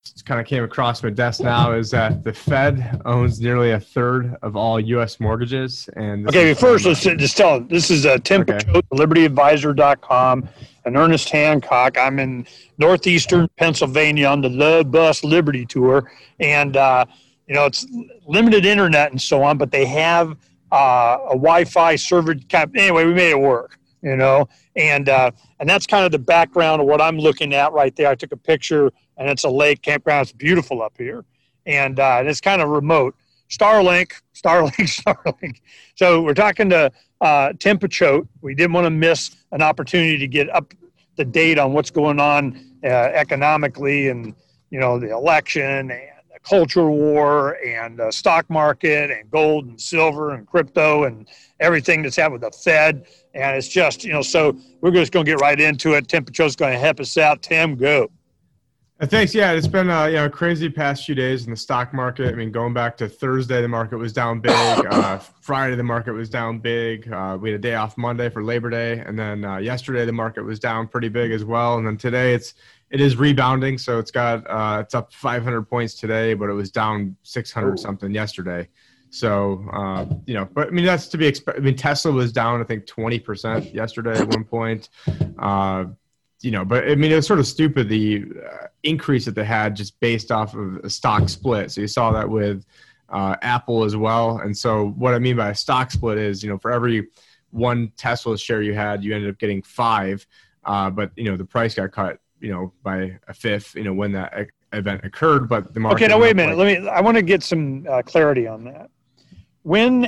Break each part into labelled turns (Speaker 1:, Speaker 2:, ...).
Speaker 1: kind of came across my desk now is that the Fed owns nearly a third of all U.S. mortgages. And
Speaker 2: okay, first let's just tell them this is Tim Picciott, LibertyAdvisor.com, and Ernest Hancock. I'm in northeastern Pennsylvania on the Love Bus Liberty Tour, and it's limited internet and so on, but they have a Wi-Fi server. Anyway, we made it work, and that's kind of the background of what I'm looking at right there. I took a picture, and it's a lake campground. It's beautiful up here, and it's kind of remote. Starlink. So we're talking to Tim Picciott. We didn't want to miss an opportunity to get up to date on what's going on economically, and the election and culture war and stock market and gold and silver and crypto and everything that's happened with the Fed. And it's just, so we're just going to get right into it. Tim Picciott's going to help us out. Tim, go.
Speaker 1: Thanks. Yeah, it's been a crazy past few days in the stock market. I mean, going back to Thursday, the market was down big. Friday, the market was down big. We had a day off Monday for Labor Day. And then yesterday, the market was down pretty big as well. And then today, it is rebounding. So it's up 500 points today, but it was down 600 something yesterday. So, but I mean, that's to be expected. I mean, Tesla was down, I think 20% yesterday at one point. But I mean, it was sort of stupid, the increase that they had just based off of a stock split. So you saw that with Apple as well. And so what I mean by a stock split is, for every one Tesla share you had, you ended up getting 5. But, the price got cut, by a fifth, when that event occurred. But the market.
Speaker 2: Okay, now wait a minute. I want to get some clarity on that. When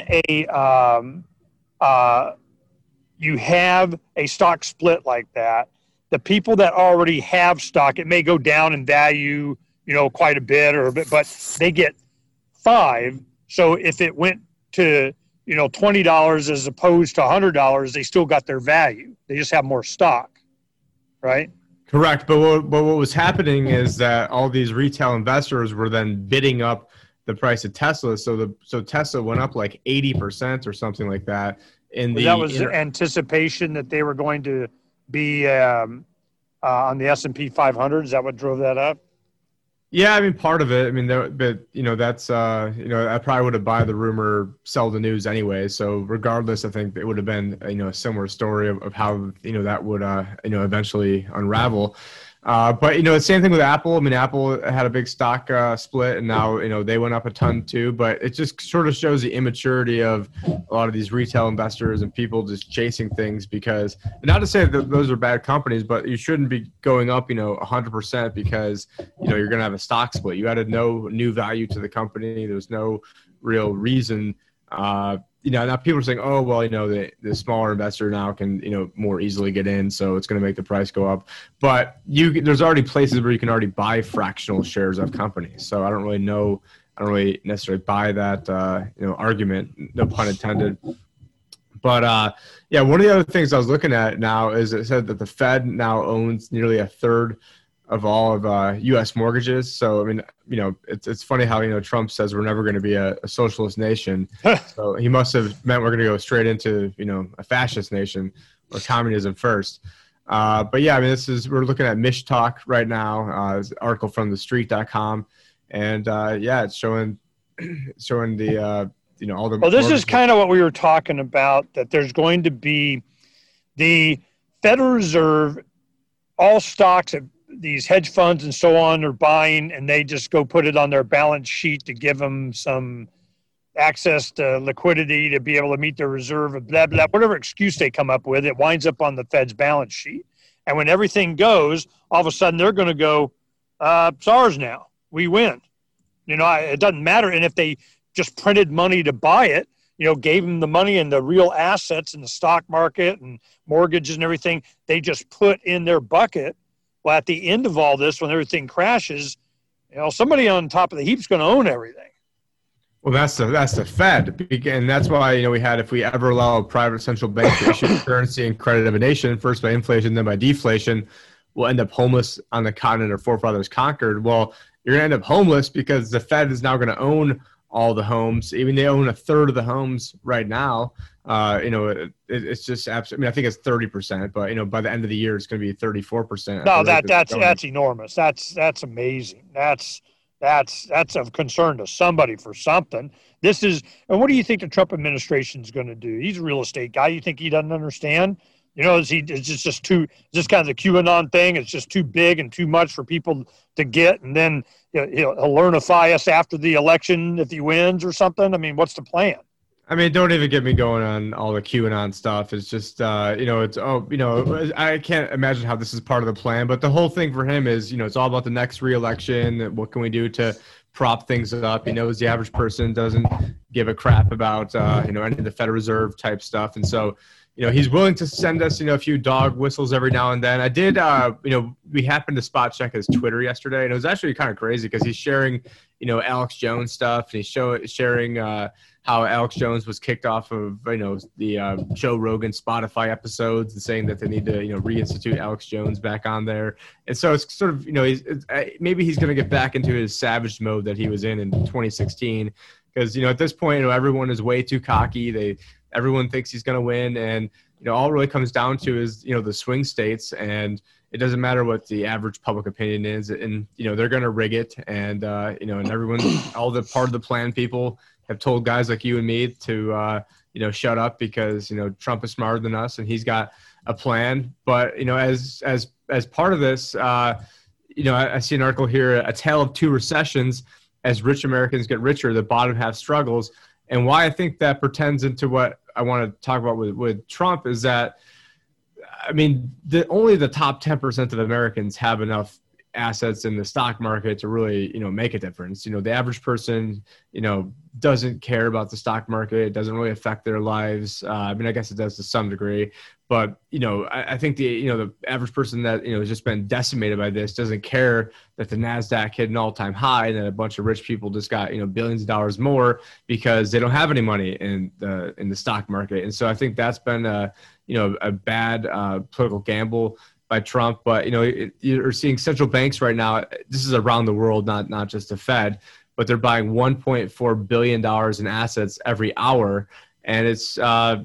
Speaker 2: you have a stock split like that, the people that already have stock, it may go down in value, quite a bit, but they get 5. So if it went to, $20 as opposed to $100, they still got their value. They just have more stock, right?
Speaker 1: Correct. But what was happening is that all these retail investors were then bidding up the price of Tesla. So Tesla went up like 80% or something like that.
Speaker 2: That was anticipation that they were going to be on the S&P 500. Is that what drove that up?
Speaker 1: Yeah, I mean, part of it. I mean, that's I probably would have buy the rumor, sell the news anyway. So regardless, I think it would have been a similar story of how that would eventually unravel. But the same thing with Apple. I mean, Apple had a big stock split, and now they went up a ton too. But it just sort of shows the immaturity of a lot of these retail investors and people just chasing things. Because, not to say that those are bad companies, but you shouldn't be going up 100% because you're going to have a stock split. You added no new value to the company. There's no real reason. Now people are saying, oh, well, the smaller investor now can, more easily get in, so it's going to make the price go up. But there's already places where you can already buy fractional shares of companies. So I don't really necessarily buy that, argument, no pun intended. But, one of the other things I was looking at now is it said that the Fed now owns nearly a third of all of U.S. mortgages. So, I mean, it's funny how, Trump says we're never going to be a socialist nation. So he must have meant we're going to go straight into, a fascist nation or communism first. But yeah, I mean, we're looking at Mishtalk right now, an article from thestreet.com. And it's showing the, all the.
Speaker 2: Well, this is kind of what we were talking about, that there's going to be the Federal Reserve, all stocks of these hedge funds and so on are buying, and they just go put it on their balance sheet to give them some access to liquidity to be able to meet their reserve of blah, blah, whatever excuse they come up with, it winds up on the Fed's balance sheet. And when everything goes, all of a sudden they're going to go, it's ours now. We win. It doesn't matter. And if they just printed money to buy it, gave them the money and the real assets in the stock market and mortgages and everything, they just put in their bucket. Well, at the end of all this, when everything crashes, somebody on top of the heap is going to own everything.
Speaker 1: Well, that's the Fed, and that's why we had, if we ever allow a private central bank to issue currency and credit of a nation, first by inflation, then by deflation, we'll end up homeless on the continent our forefathers conquered. Well, you're going to end up homeless because the Fed is now going to own all the homes. Even they own a third of the homes right now. It's just absolutely. I mean, I think it's 30%, but by the end of the year, it's going to be 34%.
Speaker 2: No, that's enormous. That's amazing. That's of concern to somebody for something. And what do you think the Trump administration is going to do? He's a real estate guy. You think he doesn't understand? Is just kind of the QAnon thing? It's just too big and too much for people to get, and then he'll learnify us after the election if he wins or something. I mean, what's the plan?
Speaker 1: I mean, don't even get me going on all the QAnon stuff. It's just, I can't imagine how this is part of the plan. But the whole thing for him is, it's all about the next re-election. What can we do to prop things up? He knows the average person doesn't give a crap about, any of the Federal Reserve type stuff. And so, he's willing to send us, a few dog whistles every now and then. I did, we happened to spot check his Twitter yesterday, and it was actually kind of crazy because he's sharing, Alex Jones stuff, and he's sharing how Alex Jones was kicked off of, the Joe Rogan Spotify episodes, and saying that they need to, reinstitute Alex Jones back on there. And so it's sort of, maybe he's going to get back into his savage mode that he was in 2016. Because, at this point, everyone is way too cocky. Everyone thinks he's going to win. And, all it really comes down to is, the swing states. And it doesn't matter what the average public opinion is. And, they're going to rig it. And, and everyone, all the part of the plan people have told guys like you and me to, shut up because, Trump is smarter than us and he's got a plan. But, as part of this, I see an article here, A Tale of Two Recessions. As rich Americans get richer, the bottom half struggles. And why I think that pertains into what I want to talk about with Trump is that, I mean, only the top 10% of Americans have enough assets in the stock market to really, make a difference. The average person, doesn't care about the stock market. It doesn't really affect their lives. I mean, I guess it does to some degree, but, I think the average person that, has just been decimated by this doesn't care that the NASDAQ hit an all-time high and that a bunch of rich people just got, billions of dollars more because they don't have any money in the stock market. And so I think that's been a bad political gamble by Trump. But, you're seeing central banks right now. This is around the world, not just the Fed, but they're buying $1.4 billion in assets every hour. And it's,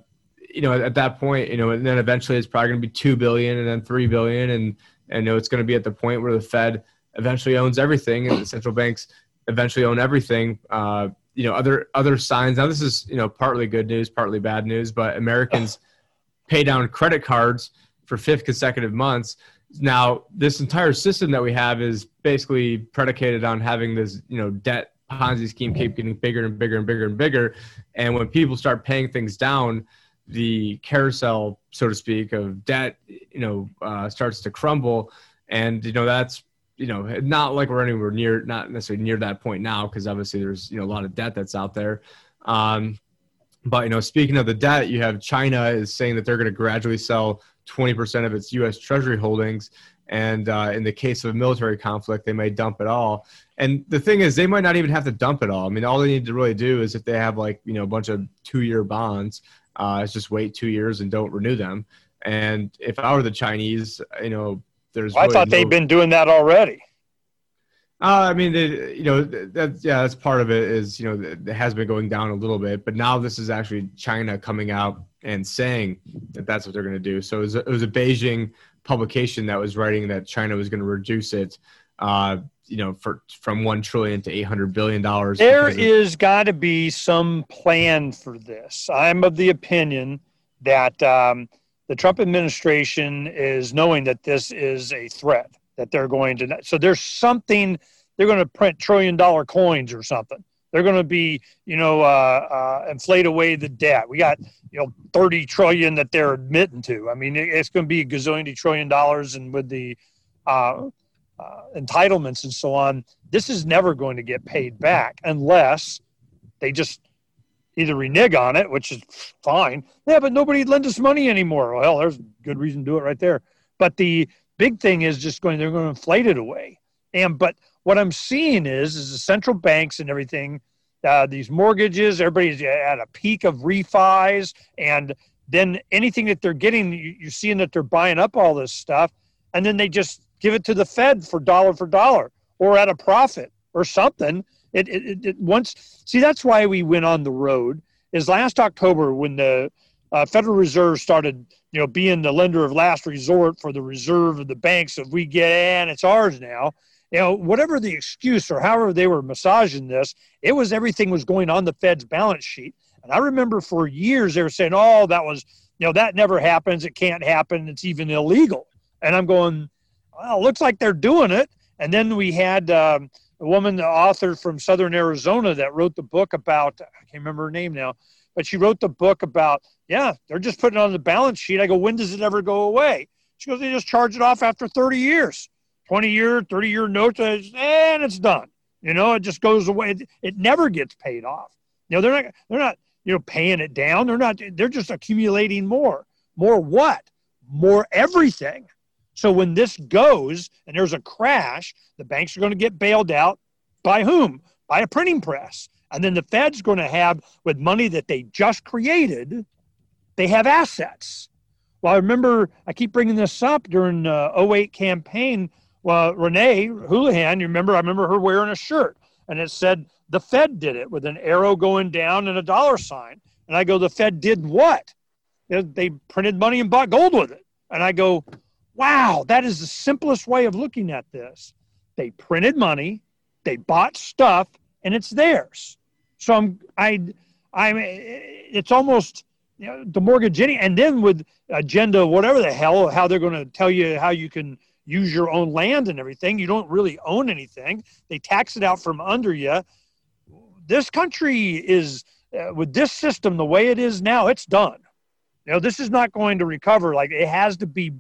Speaker 1: at that point, and then eventually it's probably going to be 2 billion and then 3 billion. And it's going to be at the point where the Fed eventually owns everything and the central banks eventually own everything. Other signs. Now this is, partly good news, partly bad news, but Americans pay down credit cards for 5th consecutive months. Now, this entire system that we have is basically predicated on having this, debt Ponzi scheme keep getting bigger and bigger and bigger and bigger. And when people start paying things down, the carousel, so to speak, of debt, starts to crumble. And, that's, not like we're anywhere near, not necessarily near that point now, because obviously there's, a lot of debt that's out there. But, speaking of the debt, you have China is saying that they're going to gradually sell 20% of its U.S. Treasury holdings. And in the case of a military conflict, they may dump it all. And the thing is, they might not even have to dump it all. I mean, all they need to really do is if they have a bunch of 2-year bonds, is just wait 2 years and don't renew them. And if I were the Chinese, there's.
Speaker 2: I thought they'd been doing that already.
Speaker 1: I mean, that's part of it is, it has been going down a little bit, but now this is actually China coming out and saying that that's what they're going to do. So it was a Beijing publication that was writing that China was going to reduce it, from $1 trillion to $800 billion.
Speaker 2: There is got to be some plan for this. I'm of the opinion that the Trump administration is knowing that this is a threat, that they're going to. So there's something, they're going to print $1 trillion coins or something. They're going to be, inflate away the debt. We got, 30 trillion that they're admitting to. I mean, it's going to be a gazillion trillion dollars, and with the entitlements and so on, this is never going to get paid back unless they just either renege on it, which is fine. Yeah, but nobody lend us money anymore. Well, there's a good reason to do it right there. But the big thing is just they're going to inflate it away. But what I'm seeing is the central banks and everything, these mortgages, everybody's at a peak of refis, and then anything that they're getting, you're seeing that they're buying up all this stuff, and then they just give it to the Fed for dollar or at a profit or something, That's why we went on the road. Is last October when the Federal Reserve started, being the lender of last resort for the reserve of the banks. If we get in, it's ours now. Whatever the excuse or however they were massaging this, everything was going on the Fed's balance sheet. And I remember for years they were saying, oh, that was, that never happens. It can't happen. It's even illegal. And I'm going, well, it looks like they're doing it. And then we had a woman, the author from Southern Arizona, that wrote the book about, I can't remember her name now, but she wrote the book about, they're just putting it on the balance sheet. I go, when does it ever go away? She goes, they just charge it off after 30 years, 20-year, 30-year notes, and it's done. It just goes away. It never gets paid off. They're not, paying it down. They're just accumulating more. More what? More everything. So when this goes and there's a crash, the banks are going to get bailed out by whom? By a printing press. And then the Fed's going to have, with money that they just created, they have assets. Well, I remember, I keep bringing this up during the 2008 campaign. Well, Renee Houlihan, I remember her wearing a shirt, and it said, the Fed did it, with an arrow going down and a dollar sign. And I go, the Fed did what? They printed money and bought gold with it. And I go, wow, that is the simplest way of looking at this. They printed money, they bought stuff, and it's theirs. So it's almost, the mortgaging, and then with agenda, whatever the hell, how they're going to tell you how you can use your own land and everything. You don't really own anything. They tax it out from under you. This country is, with this system, the way it is now, it's done. This is not going to recover. Like, it has to be,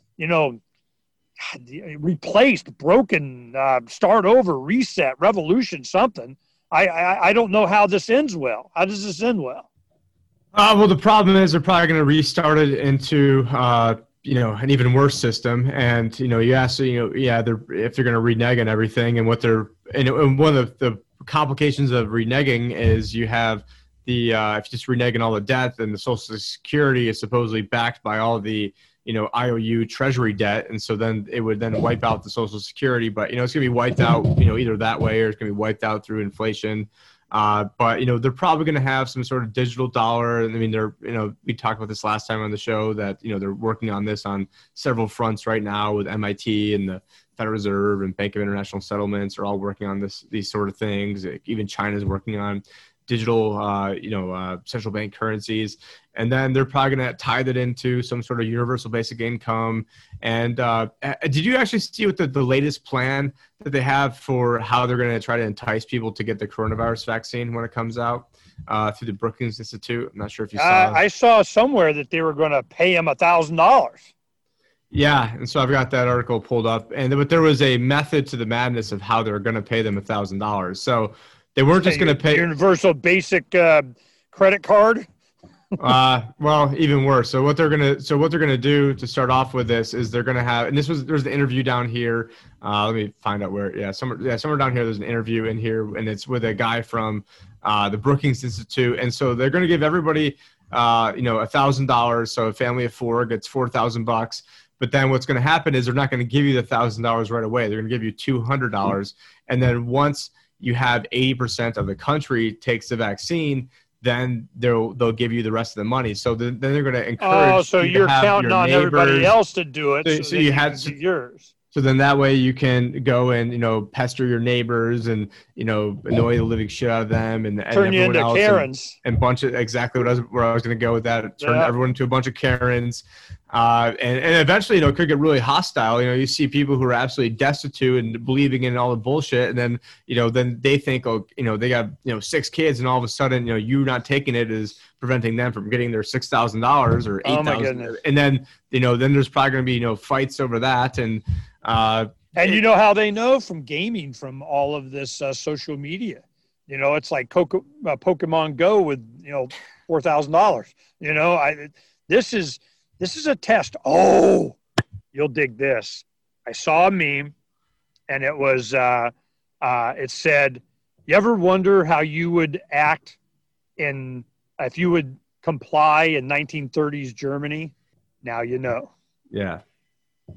Speaker 2: replaced, broken, start over, reset, revolution, something. I don't know how this ends well. How does this end well?
Speaker 1: Well, the problem is they're probably going to restart it into, an even worse system. And, you ask, if they're going to renege and everything, and and one of the complications of reneging is you have if you just reneging all the debt, then the Social Security is supposedly backed by all the, IOU Treasury debt. And so then it would then wipe out the Social Security, but, it's going to be wiped out, either that way, or it's going to be wiped out through inflation. But, they're probably going to have some sort of digital dollar. I mean, we talked about this last time on the show that, they're working on this on several fronts right now with MIT and the Federal Reserve and Bank of International Settlements are all working on these sort of things. Even China's working on digital, central bank currencies. And then they're probably going to tie that into some sort of universal basic income. And did you actually see what the latest plan that they have for how they're going to try to entice people to get the coronavirus vaccine when it comes out through the Brookings Institute? I'm not sure if you saw.
Speaker 2: I saw somewhere that they were going to pay them $1,000.
Speaker 1: Yeah, and so I've got that article pulled up, but there was a method to the madness of how they're going to pay them $1,000. So they weren't just going to pay
Speaker 2: universal basic credit card.
Speaker 1: Well, even worse. So what they're gonna do to start off with this is they're gonna have, and there's the interview down here. Let me find out where. Somewhere down here. There's an interview in here, and it's with a guy from the Brookings Institute, and so they're gonna give everybody, $1,000. So a family of four gets $4,000. But then what's going to happen is they're not going to give you the $1,000 right away. They're going to give you $200, and then once you have 80% of the country takes the vaccine, then they'll give you the rest of the money. So then they're going to encourage.
Speaker 2: Oh, so you're counting on everybody else to do it.
Speaker 1: So you had
Speaker 2: yours.
Speaker 1: So then that way you can go and pester your neighbors and annoy the living shit out of them and
Speaker 2: turn you into Karens
Speaker 1: and bunch of exactly where I was going to go with that. Turn everyone into a bunch of Karens. And eventually, it could get really hostile. You see people who are absolutely destitute and believing in all the bullshit, and then, then they think, they got, 6 kids, and all of a sudden, you not taking it is preventing them from getting their $6,000 or $8,000. Oh my goodness. And then, then there's probably going to be, fights over that. And
Speaker 2: how they know from gaming, from all of this social media, it's like Pokemon Go with, $4,000. This is a test. Oh, you'll dig this. I saw a meme, and it was, it said, you ever wonder how you would act if you would comply in 1930s Germany? Now you know.
Speaker 1: Yeah.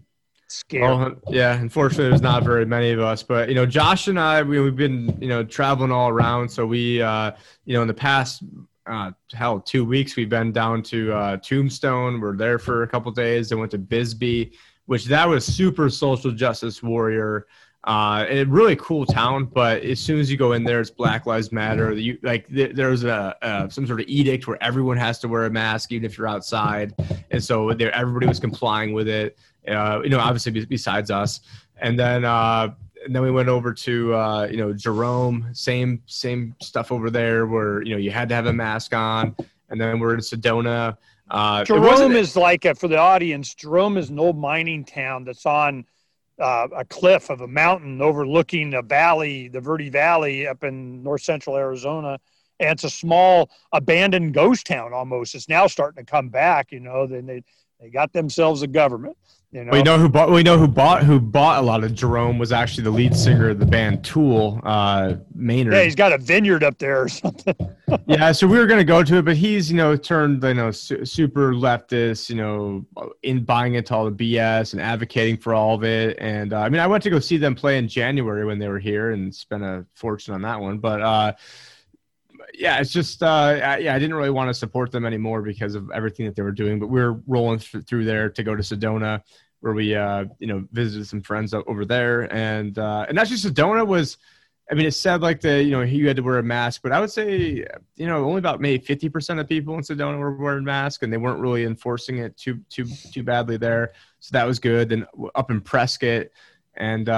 Speaker 2: Scary.
Speaker 1: Well, yeah, unfortunately, there's not very many of us, but Josh and I, we've been traveling all around. So we, in the past, 2 weeks, we've been down to Tombstone. We're there for a couple days. Then went to Bisbee, which that was super social justice warrior. A really cool town, but as soon as you go in there, it's Black Lives Matter. There's some sort of edict where everyone has to wear a mask, even if you're outside, and so everybody was complying with it. Obviously besides us, and then we went over to Jerome, same stuff over there where you had to have a mask on, and then we're in Sedona.
Speaker 2: Jerome is for the audience. Jerome is an old mining town that's on a cliff of a mountain overlooking a valley, the Verde Valley up in north central Arizona. And it's a small abandoned ghost town almost. It's now starting to come back, then they got themselves a government.
Speaker 1: We know who bought a lot of Jerome was actually the lead singer of the band Tool, Maynard.
Speaker 2: Yeah, he's got a vineyard up there or something.
Speaker 1: Yeah, so we were going to go to it, but he's turned super leftist, in buying into all the BS and advocating for all of it. And I went to go see them play in January when they were here and spent a fortune on that one. But yeah, it's just I didn't really want to support them anymore because of everything that they were doing. But we were rolling through there to go to Sedona, where we visited some friends over there, and actually Sedona was, it said you had to wear a mask, but I would say only about maybe 50% of people in Sedona were wearing masks, and they weren't really enforcing it too badly there, so that was good. Then up in Prescott, and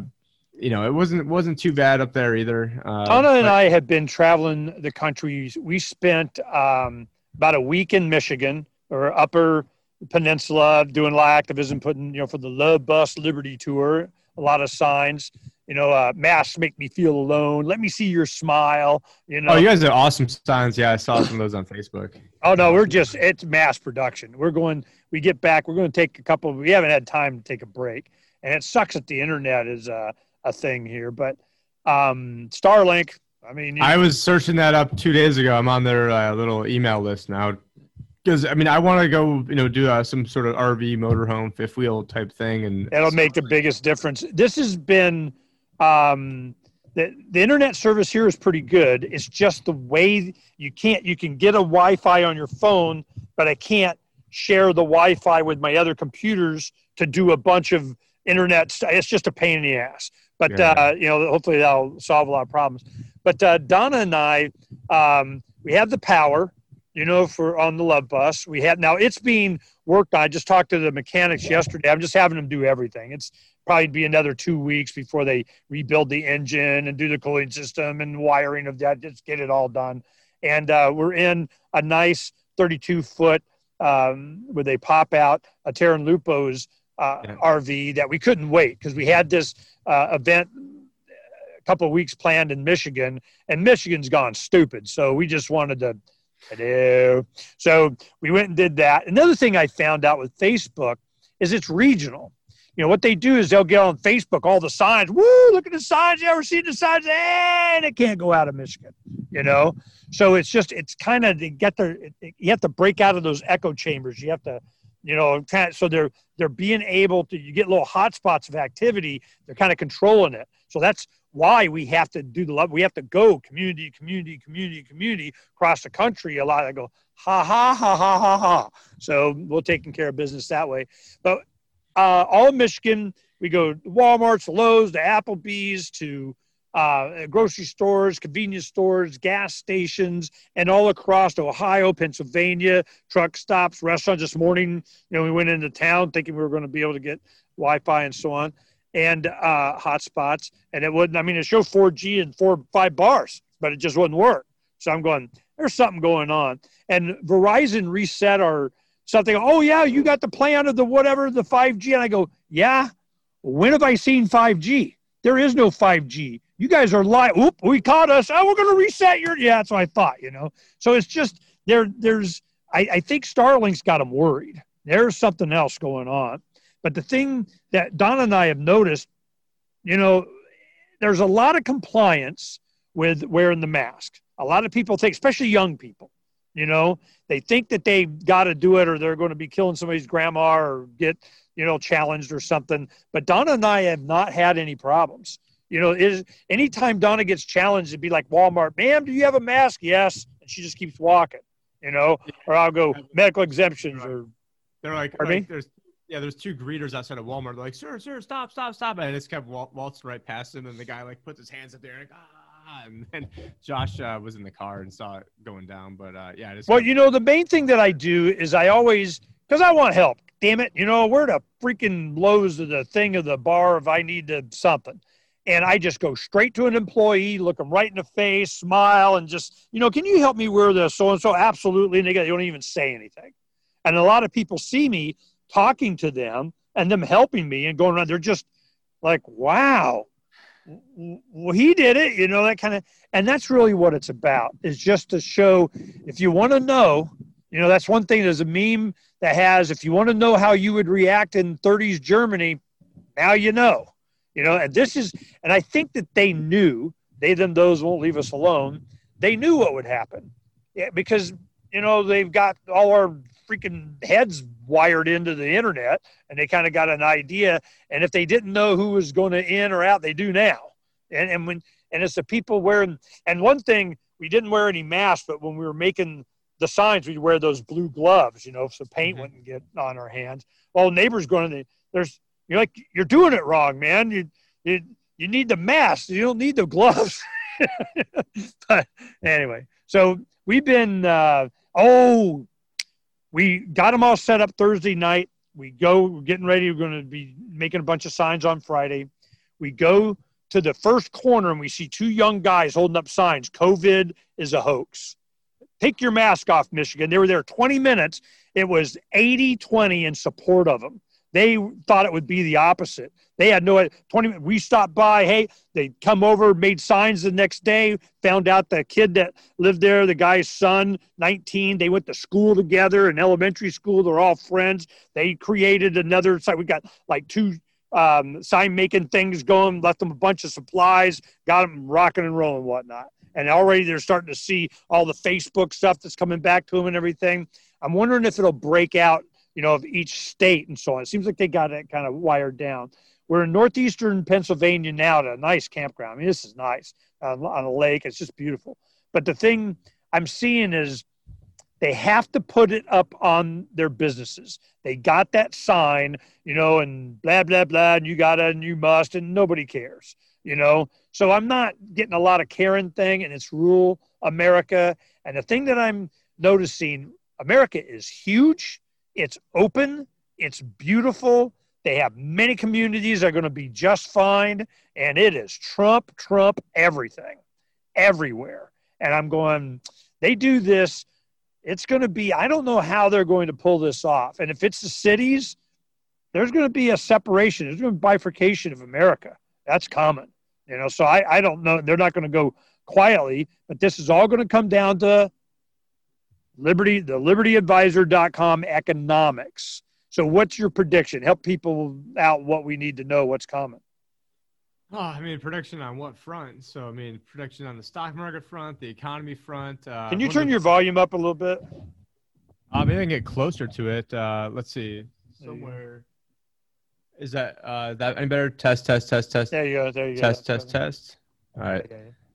Speaker 1: it wasn't too bad up there either.
Speaker 2: Donna and I had been traveling the country. We spent about a week in Michigan or Upper Peninsula doing a lot of activism, putting, for the Love Bus Liberty Tour, a lot of signs, masks make me feel alone. Let me see your smile.
Speaker 1: Oh, you guys are awesome signs. Yeah, I saw some of those on Facebook.
Speaker 2: Oh, no, it's mass production. We get back, we're going to take we haven't had time to take a break. And it sucks that the internet is a thing here, but Starlink, I
Speaker 1: was searching that up 2 days ago. I'm on their little email list now because I want to go do some sort of RV motorhome fifth wheel type thing, and
Speaker 2: it'll make the biggest difference. This has been the internet service here is pretty good. It's just the way you can get a Wi-Fi on your phone, but I can't share the Wi-Fi with my other computers to do a bunch of internet. It's just a pain in the ass. But, hopefully that'll solve a lot of problems. But Donna and I, we have the power, on the Love Bus. Now it's being worked on. I just talked to the mechanics yesterday. I'm just having them do everything. It's probably be another 2 weeks before they rebuild the engine and do the cooling system and wiring of that, just get it all done. And we're in a nice 32-foot where they pop out a Terran Lupo's RV that we couldn't wait because we had this event a couple of weeks planned in Michigan, and Michigan's gone stupid. So we just wanted to do. So we went and did that. Another thing I found out with Facebook is it's regional. What they do is they'll get on Facebook, all the signs. Woo, look at the signs. You ever seen the signs? And it can't go out of Michigan, So it's kind of, you have to break out of those echo chambers. You have to, so they're being able to, you get little hot spots of activity. They're kind of controlling it. So that's why we have to we have to go community across the country a lot. I go, ha, ha, ha, ha, ha, ha. So we're taking care of business that way. But all of Michigan, we go to Walmart's, Lowe's, to Applebee's, to grocery stores, convenience stores, gas stations, and all across Ohio, Pennsylvania, truck stops, restaurants. This morning, we went into town thinking we were going to be able to get Wi-Fi and so on, and hotspots. And it wouldn't, it showed 4G and 4-5 bars, but it just wouldn't work. So I'm going, there's something going on. And Verizon reset our something. Oh, yeah, you got the plan of the 5G. And I go, yeah, when have I seen 5G? There is no 5G. You guys are lying. Oop, we caught us. Oh, we're going to reset your. Yeah, that's what I thought, So it's just I think Starlink's got them worried. There's something else going on. But the thing that Donna and I have noticed, there's a lot of compliance with wearing the mask. A lot of people think, especially young people, they think that they got to do it or they're going to be killing somebody's grandma or get challenged or something. But Donna and I have not had any problems. Anytime Donna gets challenged, it'd be like Walmart, ma'am, do you have a mask? Yes. And she just keeps walking, or I'll go medical exemptions or.
Speaker 1: They're like there's two greeters outside of Walmart. They're like, sir, stop. And I just kept waltzing right past him. And the guy like puts his hands up there and then Josh was in the car and saw it going down. But
Speaker 2: the main thing that I do is I always, because I want help. Damn it. We're the freaking Lowe's of the thing of the bar if I need something. And I just go straight to an employee, look them right in the face, smile, and just, can you help me wear this so-and-so? Absolutely. And they don't even say anything. And a lot of people see me talking to them and them helping me and going around. They're just like, wow, well, he did it, that kind of. And that's really what it's about, is just to show, if you want to know, that's one thing. There's a meme that has, if you want to know how you would react in 30s Germany, now you know. And I think that they knew, those won't leave us alone. They knew what would happen, because, they've got all our freaking heads wired into the internet, and they kind of got an idea. And if they didn't know who was going to in or out, they do now. And it's the people wearing, and one thing, we didn't wear any masks, but when we were making the signs, we'd wear those blue gloves, so paint wouldn't get on our hands. Well, neighbors going, you're like, you're doing it wrong, man. You need the mask. You don't need the gloves. But anyway, so we've been, we got them all set up Thursday night. We're getting ready. We're going to be making a bunch of signs on Friday. We go to the first corner and we see two young guys holding up signs. COVID is a hoax. Take your mask off, Michigan. They were there 20 minutes. It was 80-20 in support of them. They thought it would be the opposite. They had no 20 minutes. We stopped by. Hey, they come over, made signs the next day, found out the kid that lived there, the guy's son, 19, they went to school together in elementary school. They're all friends. They created another site. We got like two sign making things going, left them a bunch of supplies, got them rocking and rolling and whatnot. And already they're starting to see all the Facebook stuff that's coming back to them and everything. I'm wondering if it'll break out, of each state and so on. It seems like they got it kind of wired down. We're in northeastern Pennsylvania now at a nice campground. I mean, this is nice on a lake. It's just beautiful. But the thing I'm seeing is they have to put it up on their businesses. They got that sign, and blah, blah, blah, and you got it and you must, and nobody cares, So I'm not getting a lot of caring thing, and it's rural America. And the thing that I'm noticing, America is huge. It's open. It's beautiful. They have many communities that are going to be just fine. And it is Trump everything, everywhere. And I'm going, they do this. It's going to be, I don't know how they're going to pull this off. And if it's the cities, there's going to be a separation. There's going to be bifurcation of America. That's common. So I don't know. They're not going to go quietly, but this is all going to come down to the libertyadvisor.com economics. So what's your prediction? Help people out what we need to know, what's coming.
Speaker 1: Prediction on what front? So, prediction on the stock market front, the economy front.
Speaker 2: Can you turn your volume up a little bit?
Speaker 1: Maybe I can get closer to it. Let's see. Somewhere. Is that any better? Test. There
Speaker 2: you go.
Speaker 1: Test. All right.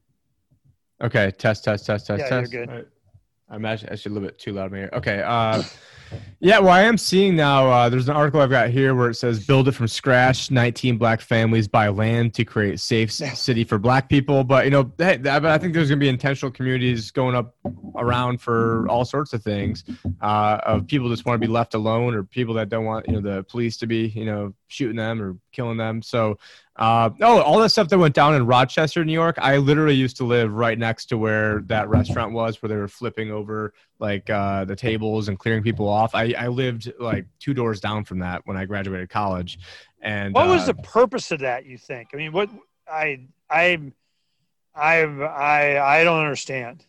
Speaker 1: Okay. Test.
Speaker 2: You're good.
Speaker 1: All right. I'm actually a little bit too loud in here. Okay. Well, I am seeing now there's an article I've got here where it says build it from scratch. 19 black families buy land to create safe city for black people. But, I think there's going to be intentional communities going up around for all sorts of things of people just want to be left alone or people that don't want, the police to be, shooting them or killing them. So, all that stuff that went down in Rochester, New York, I literally used to live right next to where that restaurant was, where they were flipping over like the tables and clearing people off. I lived like 2 doors down from that when I graduated college. And
Speaker 2: what was the purpose of that, you think? What I don't understand.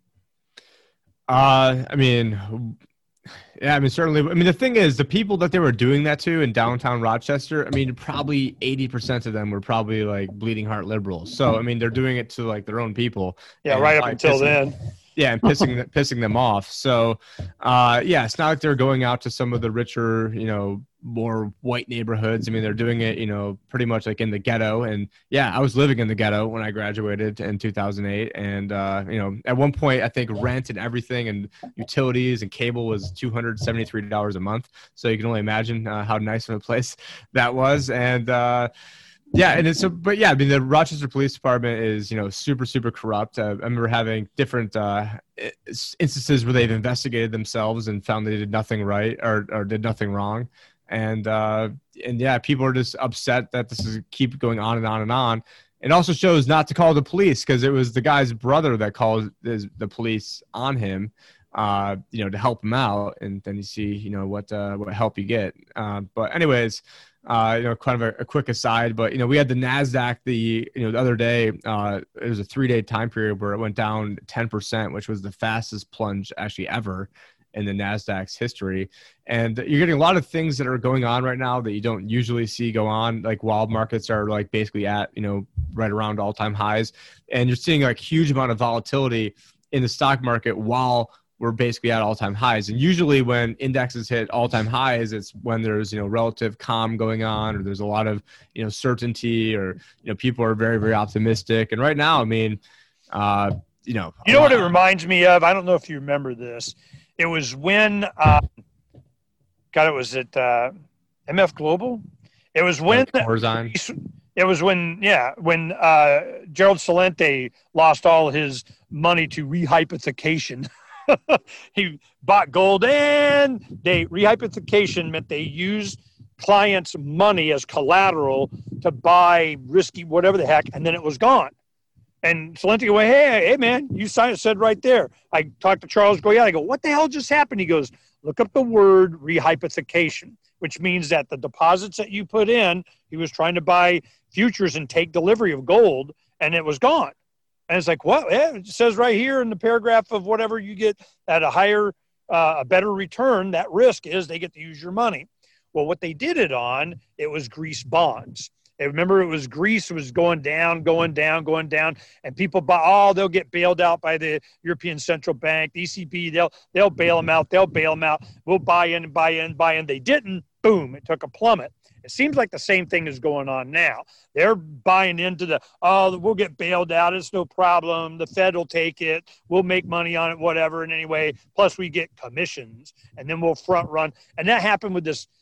Speaker 1: Certainly. The thing is, the people that they were doing that to in downtown Rochester, probably 80% of them were probably like bleeding heart liberals. So, they're doing it to like their own people.
Speaker 2: Yeah, right up until then.
Speaker 1: Yeah, and pissing them off. So, it's not like they're going out to some of the richer, more white neighborhoods. I mean, they're doing it, pretty much like in the ghetto. And yeah, I was living in the ghetto when I graduated in 2008. And, at one point, I think rent and everything and utilities and cable was $273 a month. So you can only imagine how nice of a place that was. And, yeah, and I mean, the Rochester Police Department is, super, super corrupt. I remember having different instances where they've investigated themselves and found they did nothing right or did nothing wrong. And yeah, people are just upset that this is keep going on and on and on. It also shows not to call the police because it was the guy's brother that called the police on him, to help him out. And then you see, what help you get. But anyways, kind of a quick aside, but, we had the NASDAQ the other day, it was a 3-day time period where it went down 10%, which was the fastest plunge actually ever in the NASDAQ's history. And you're getting a lot of things that are going on right now that you don't usually see go on. Like wild markets are like basically at, right around all-time highs. And you're seeing like huge amount of volatility in the stock market while we're basically at all-time highs. And usually when indexes hit all-time highs, it's when there's, relative calm going on, or there's a lot of, certainty, or, people are very, very optimistic. And right now, I mean, what
Speaker 2: it reminds me of? I don't know if you remember this. It was when, it was at MF Global. It was when when Gerald Celente lost all his money to rehypothecation. He bought gold, and rehypothecation meant they used clients' money as collateral to buy risky whatever the heck, and then it was gone. And Celente go, hey, man, you said right there. I talked to Charles Goyette. I go, what the hell just happened? He goes, look up the word rehypothecation, which means that the deposits that you put in, he was trying to buy futures and take delivery of gold, and it was gone. And it's like, what? Yeah, it says right here in the paragraph of whatever you get at a higher, a better return, that risk is they get to use your money. Well, what they did it on, it was Greece bonds. And remember, it was Greece was going down, and people they'll get bailed out by the European Central Bank, the ECB. They'll bail them out. We'll buy in. They didn't. Boom! It took a plummet. It seems like the same thing is going on now. They're buying into we'll get bailed out. It's no problem. The Fed will take it. We'll make money on it, whatever. And anyway, plus we get commissions, and then we'll front run. And that happened with this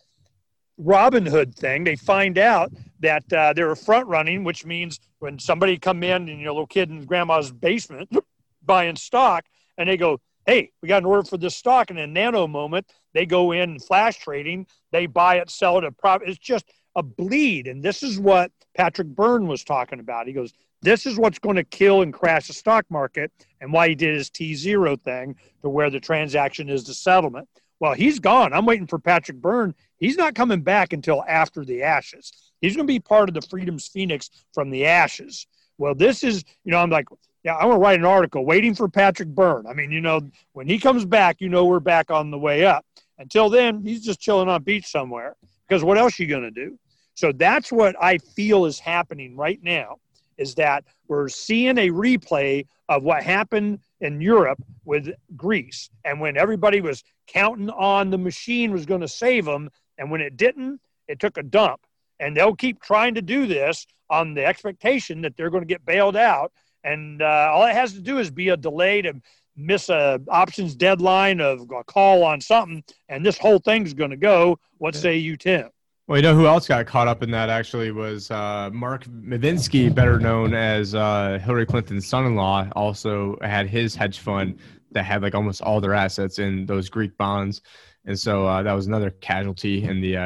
Speaker 2: Robinhood thing. They find out that they were front running, which means when somebody come in and little kid in grandma's basement buying stock, and they go, hey, we got an order for this stock. And in a nano moment, they go in flash trading. They buy it, sell it. It's just a bleed. And this is what Patrick Byrne was talking about. He goes, this is what's going to kill and crash the stock market, and why he did his T0 thing to where the transaction is the settlement. Well, he's gone. I'm waiting for Patrick Byrne. He's not coming back until after the ashes. He's going to be part of the Freedom's Phoenix from the ashes. Well, this is, I'm like, yeah, I want to write an article waiting for Patrick Byrne. I mean, when he comes back, we're back on the way up. Until then, he's just chilling on a beach somewhere, because what else are you going to do? So that's what I feel is happening right now, is that we're seeing a replay of what happened in Europe with Greece. And when everybody was counting on the machine was going to save them, and when it didn't, it took a dump. And they'll keep trying to do this on the expectation that they're going to get bailed out. And all it has to do is be a delay to miss a options deadline of a call on something, and this whole thing's going to go. What say you, Tim?
Speaker 1: Well, who else got caught up in that actually was Mark Mavinsky, better known as Hillary Clinton's son-in-law, also had his hedge fund that had like almost all their assets in those Greek bonds. And so that was another casualty in the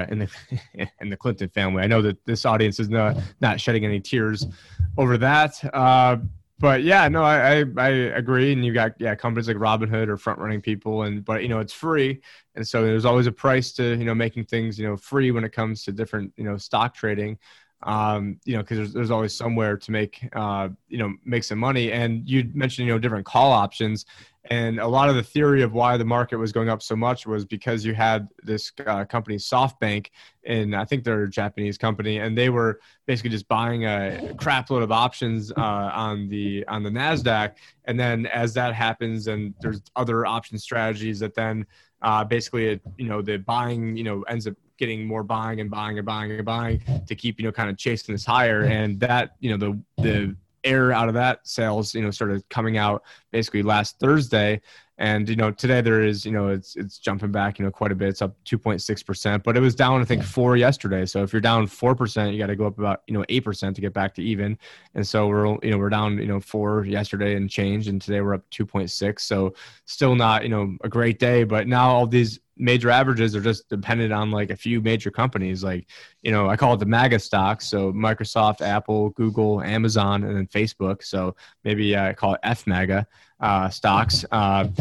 Speaker 1: in the Clinton family. I know that this audience is not shedding any tears over that. But yeah, no, I agree. And you got companies like Robinhood or front running people, but it's free, and so there's always a price to making things free when it comes to different stock trading. Because there's always somewhere to make make some money. And you mentioned different call options. And a lot of the theory of why the market was going up so much was because you had this company, SoftBank, and I think they're a Japanese company, and they were basically just buying a crap load of options on the NASDAQ. And then as that happens, and there's other option strategies that then basically, the buying, ends up getting more buying and buying and buying and buying to keep, kind of chasing this higher. And that, the air out of that sales, started coming out basically last Thursday. And, today there is, it's jumping back, quite a bit. It's up 2.6%, but it was down, I think 4 yesterday. So if you're down 4%, you got to go up about, 8% to get back to even. And so we're down, 4 yesterday and change. And today we're up 2.6. So still not, a great day, but now all these major averages are just dependent on like a few major companies. Like, I call it the MAGA stocks. So Microsoft, Apple, Google, Amazon, and then Facebook. So maybe I call it FMAGA stocks. But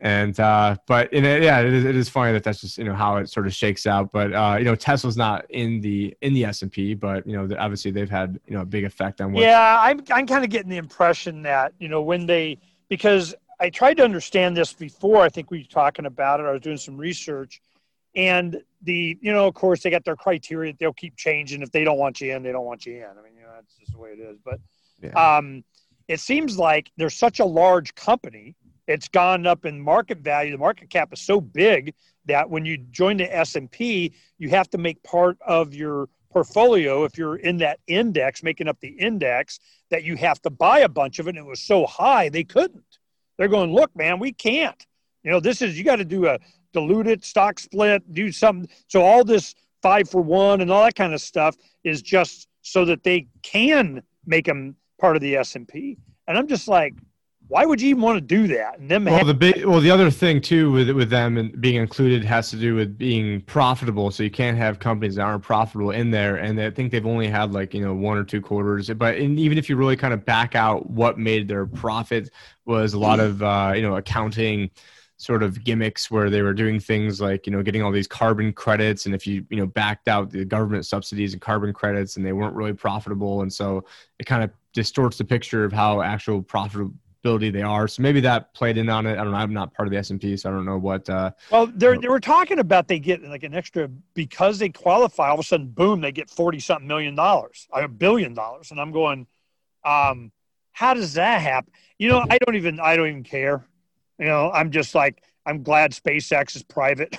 Speaker 1: it is funny that that's just, how it sort of shakes out. But, Tesla's not in the S&P, but, obviously they've had, a big effect on what.
Speaker 2: Yeah, I'm kind of getting the impression that, because I tried to understand this before. I think we were talking about it. I was doing some research, and of course, they got their criteria. They'll keep changing. If they don't want you in, they don't want you in. I mean, that's just the way it is. But it seems like they're such a large company. It's gone up in market value. The market cap is so big that when you join the S&P, you have to make part of your portfolio, if you're in that index, making up the index, that you have to buy a bunch of it. And it was so high, they couldn't. They're going, look, man, we can't. You got to do a diluted stock split, do something. So all this 5-for-1 and all that kind of stuff is just so that they can make them part of the S&P. And I'm just like, why would you even want to do that? And
Speaker 1: the other thing too with them and being included has to do with being profitable. So you can't have companies that aren't profitable in there. And I think they've only had 1 or 2 quarters. But even if you really kind of back out what made their profit, was a lot of accounting sort of gimmicks where they were doing things like getting all these carbon credits, and if you backed out the government subsidies and carbon credits, and they weren't really profitable, and so it kind of distorts the picture of how actual profitability they are. So maybe that played in on it. I don't know. I'm not part of the S&P, so I don't know what.
Speaker 2: Well, they were talking about they get like an extra, because they qualify. All of a sudden, boom, they get $40-something million, $1 billion, and I'm going, how does that happen? I don't even care. I'm just like, I'm glad SpaceX is private.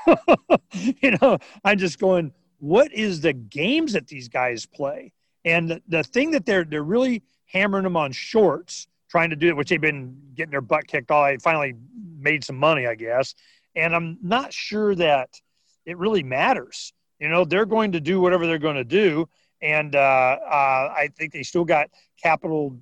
Speaker 2: I'm just going, what is the games that these guys play? And the thing that they're really hammering them on shorts, trying to do it, which they've been getting their butt kicked all. They finally made some money, I guess. And I'm not sure that it really matters. They're going to do whatever they're going to do. And I think they still got capital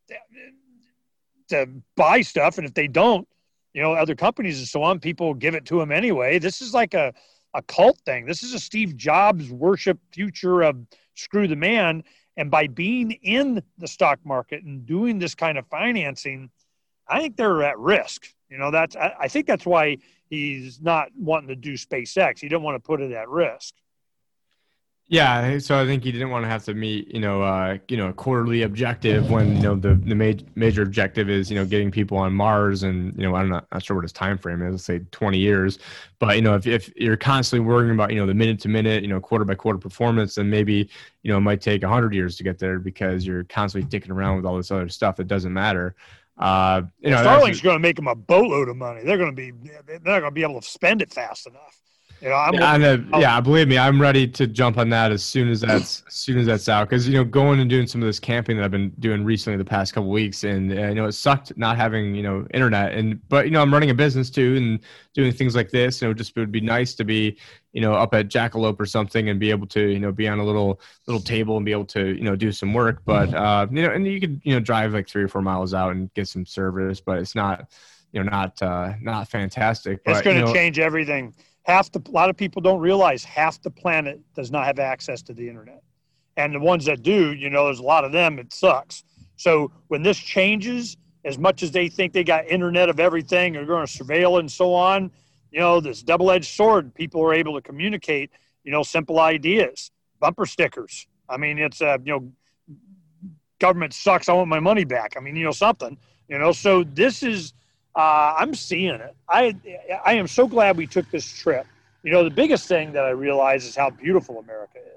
Speaker 2: to buy stuff. And if they don't, other companies and so on, people give it to them anyway. This is like a cult thing. This is a Steve Jobs worship future of screw the man. And by being in the stock market and doing this kind of financing, I think they're at risk. I think that's why he's not wanting to do SpaceX. He didn't want to put it at risk.
Speaker 1: Yeah, so I think he didn't want to have to meet, a quarterly objective when, the major objective is, getting people on Mars, and, I'm not sure what his time frame is. Let's say 20 years. But, if you're constantly worrying about, the minute to minute, quarter by quarter performance, then maybe, it might take 100 years to get there because you're constantly dicking around with all this other stuff that doesn't matter.
Speaker 2: Starlink's going to make them a boatload of money. They're not going to be able to spend it fast enough.
Speaker 1: Believe me, I'm ready to jump on that as soon as that's out. Because going and doing some of this camping that I've been doing recently the past couple of weeks, and it sucked not having internet. But I'm running a business too, and doing things like this. Just it would be nice to be up at Jackalope or something and be able to be on a little table and be able to do some work. But and you could drive like 3 or 4 miles out and get some service, but it's not not fantastic.
Speaker 2: It's going to change everything. A lot of people don't realize half the planet does not have access to the internet. And the ones that do, there's a lot of them, it sucks. So when this changes, as much as they think they got internet of everything, they're going to surveil and so on, this double-edged sword, people are able to communicate, simple ideas, bumper stickers. I mean, it's, government sucks, I want my money back. I mean, something, so this is, I'm seeing it. I am so glad we took this trip. The biggest thing that I realize is how beautiful America is.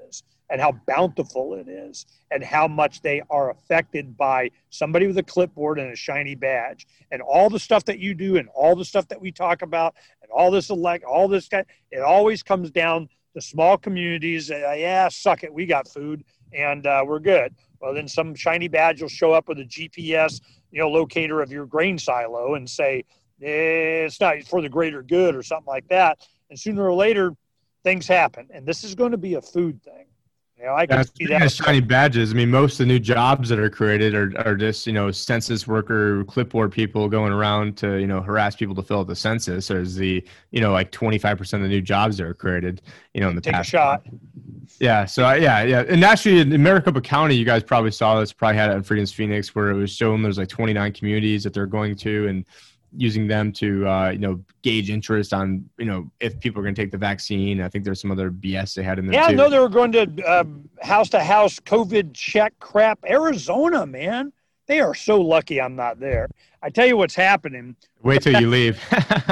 Speaker 2: and how bountiful it is and how much they are affected by somebody with a clipboard and a shiny badge. And all the stuff that you do and all the stuff that we talk about and all this it always comes down to small communities. Yeah, suck it. We got food and we're good. Well, then some shiny badge will show up with a GPS, locator of your grain silo and say, it's not for the greater good or something like that. And sooner or later, things happen. And this is going to be a food thing. I can see that.
Speaker 1: Shiny badges. I mean, most of the new jobs that are created are just, census worker, clipboard people going around to, harass people to fill out the census. There's the, like 25% of the new jobs that are created, in the
Speaker 2: Take
Speaker 1: past.
Speaker 2: a shot.
Speaker 1: Yeah. So yeah. And actually in Maricopa County, you guys probably saw this, probably had it in Freedom's Phoenix, where it was shown there's like 29 communities that they're going to and using them to, gauge interest on, if people are going to take the vaccine. I think there's some other BS they had in there too.
Speaker 2: Yeah, no, they were going to house-to-house COVID check crap. Arizona, man. They are so lucky I'm not there. I tell you what's happening.
Speaker 1: Wait till you leave.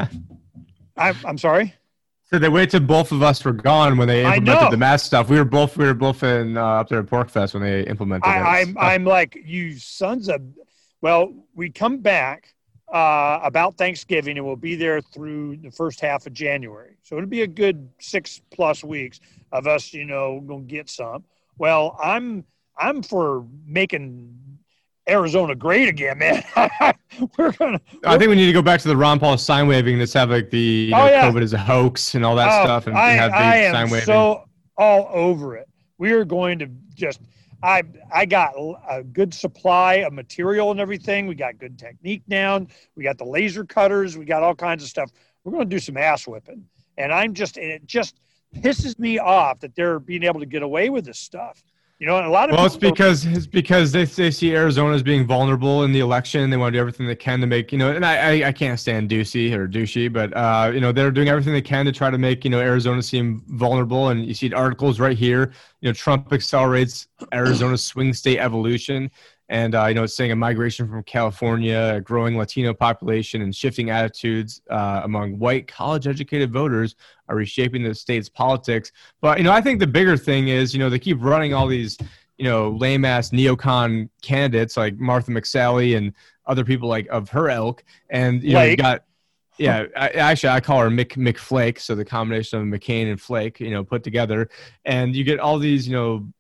Speaker 2: I'm sorry?
Speaker 1: So they wait till both of us were gone when they implemented the mask stuff. We were both in up there at PorcFest when they implemented it.
Speaker 2: I'm like, you sons of – well, we come back about Thanksgiving, and we'll be there through the first half of January. So it'll be a good 6+ weeks of us, going to get some. Well, I'm for making Arizona great again, man.
Speaker 1: I think we need to go back to the Ron Paul sign waving. Let's have like the COVID is a hoax and all that stuff, and have the sign waving.
Speaker 2: So all over it. We are going to just. I got a good supply of material and everything. We got good technique down. We got the laser cutters. We got all kinds of stuff. We're going to do some ass whipping. And it just pisses me off that they're being able to get away with this stuff. And a lot of
Speaker 1: it's because they see Arizona as being vulnerable in the election. They want to do everything they can to make, and I can't stand douchey, but they're doing everything they can to try to make, Arizona seem vulnerable. And you see articles right here, Trump accelerates Arizona's swing state evolution. And, it's saying a migration from California, a growing Latino population, and shifting attitudes among white college-educated voters are reshaping the state's politics. But, I think the bigger thing is, they keep running all these, lame-ass neocon candidates like Martha McSally and other people like of her ilk. And, you got – yeah, I call her McFlake, so the combination of McCain and Flake, put together. And you get all these,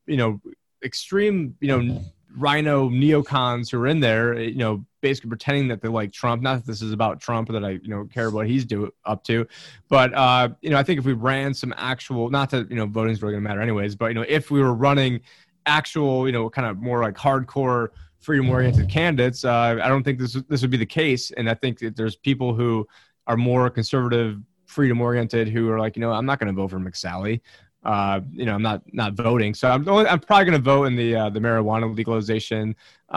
Speaker 1: extreme, rhino neocons who are in there, basically pretending that they like Trump. Not that this is about Trump or that I, care what he's up to. But, I think if we ran some actual, not that, voting's really going to matter anyways, but, if we were running actual, kind of more like hardcore freedom-oriented candidates, I don't think this would be the case. And I think that there's people who are more conservative, freedom-oriented who are like, I'm not going to vote for McSally. I'm not voting. So I'm probably going to vote in the marijuana legalization.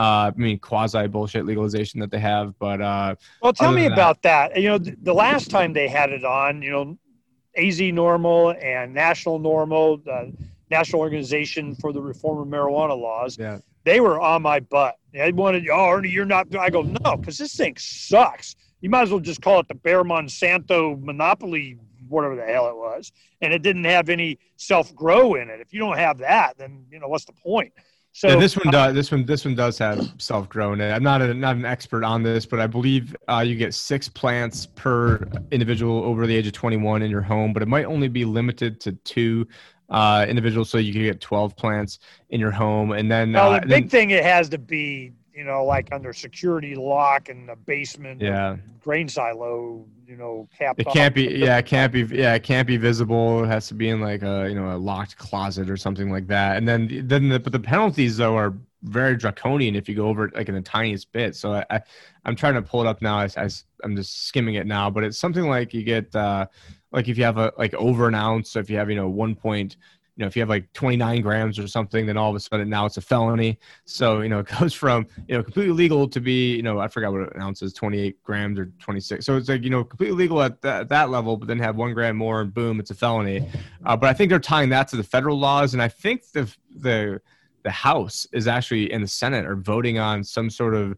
Speaker 1: Quasi bullshit legalization that they have. But
Speaker 2: well, tell me about that. The last time they had it on, AZ Normal and National Normal, the National Organization for the Reform of Marijuana Laws.
Speaker 1: Yeah.
Speaker 2: They were on my butt. They wanted, Ernie, you're not. I go, no, because this thing sucks. You might as well just call it the Bayer Monsanto monopoly, whatever the hell it was, and it didn't have any self-grow in it. If you don't have that, then what's the point? So
Speaker 1: yeah, this one does have self-grow in it. I'm not an expert on this, but I believe you get 6 plants per individual over the age of 21 in your home, but it might only be limited to 2 individuals, so you can get 12 plants in your home. And then
Speaker 2: the big thing, it has to be like under security lock in the basement, grain silo, capped.
Speaker 1: It can't be, it can't be visible. It has to be in like a locked closet or something like that. And then but the penalties though are very draconian if you go over it like in the tiniest bit. So I'm trying to pull it up now as I'm just skimming it now, but it's something like you get like if you have over an ounce, so if you have 1 point. If you have like 29 grams or something, then all of a sudden now it's a felony. So, it goes from, completely legal to be, I forgot what an ounce is, 28 grams or 26. So it's like, completely legal at that level, but then have 1 gram more and boom, it's a felony. But I think they're tying that to the federal laws. And I think the House is actually in the Senate are voting on some sort of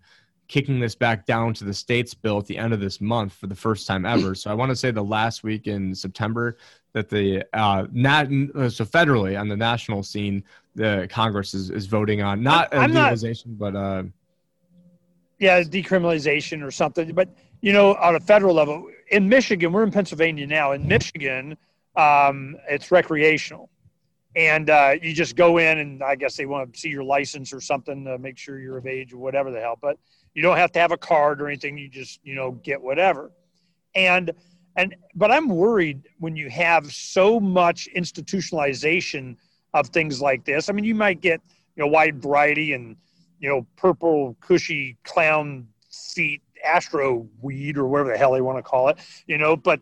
Speaker 1: kicking this back down to the states bill at the end of this month for the first time ever. So I want to say the last week in September that so federally on the national scene, the Congress is voting on not legalization, but
Speaker 2: decriminalization or something. But on a federal level, in Michigan, we're in Pennsylvania now. In Michigan, it's recreational. And you just go in, and I guess they want to see your license or something to make sure you're of age or whatever the hell. But you don't have to have a card or anything. You just, get whatever. But I'm worried when you have so much institutionalization of things like this. I mean, you might get, wide variety and, purple, cushy clown feet, astro weed or whatever the hell they want to call it, but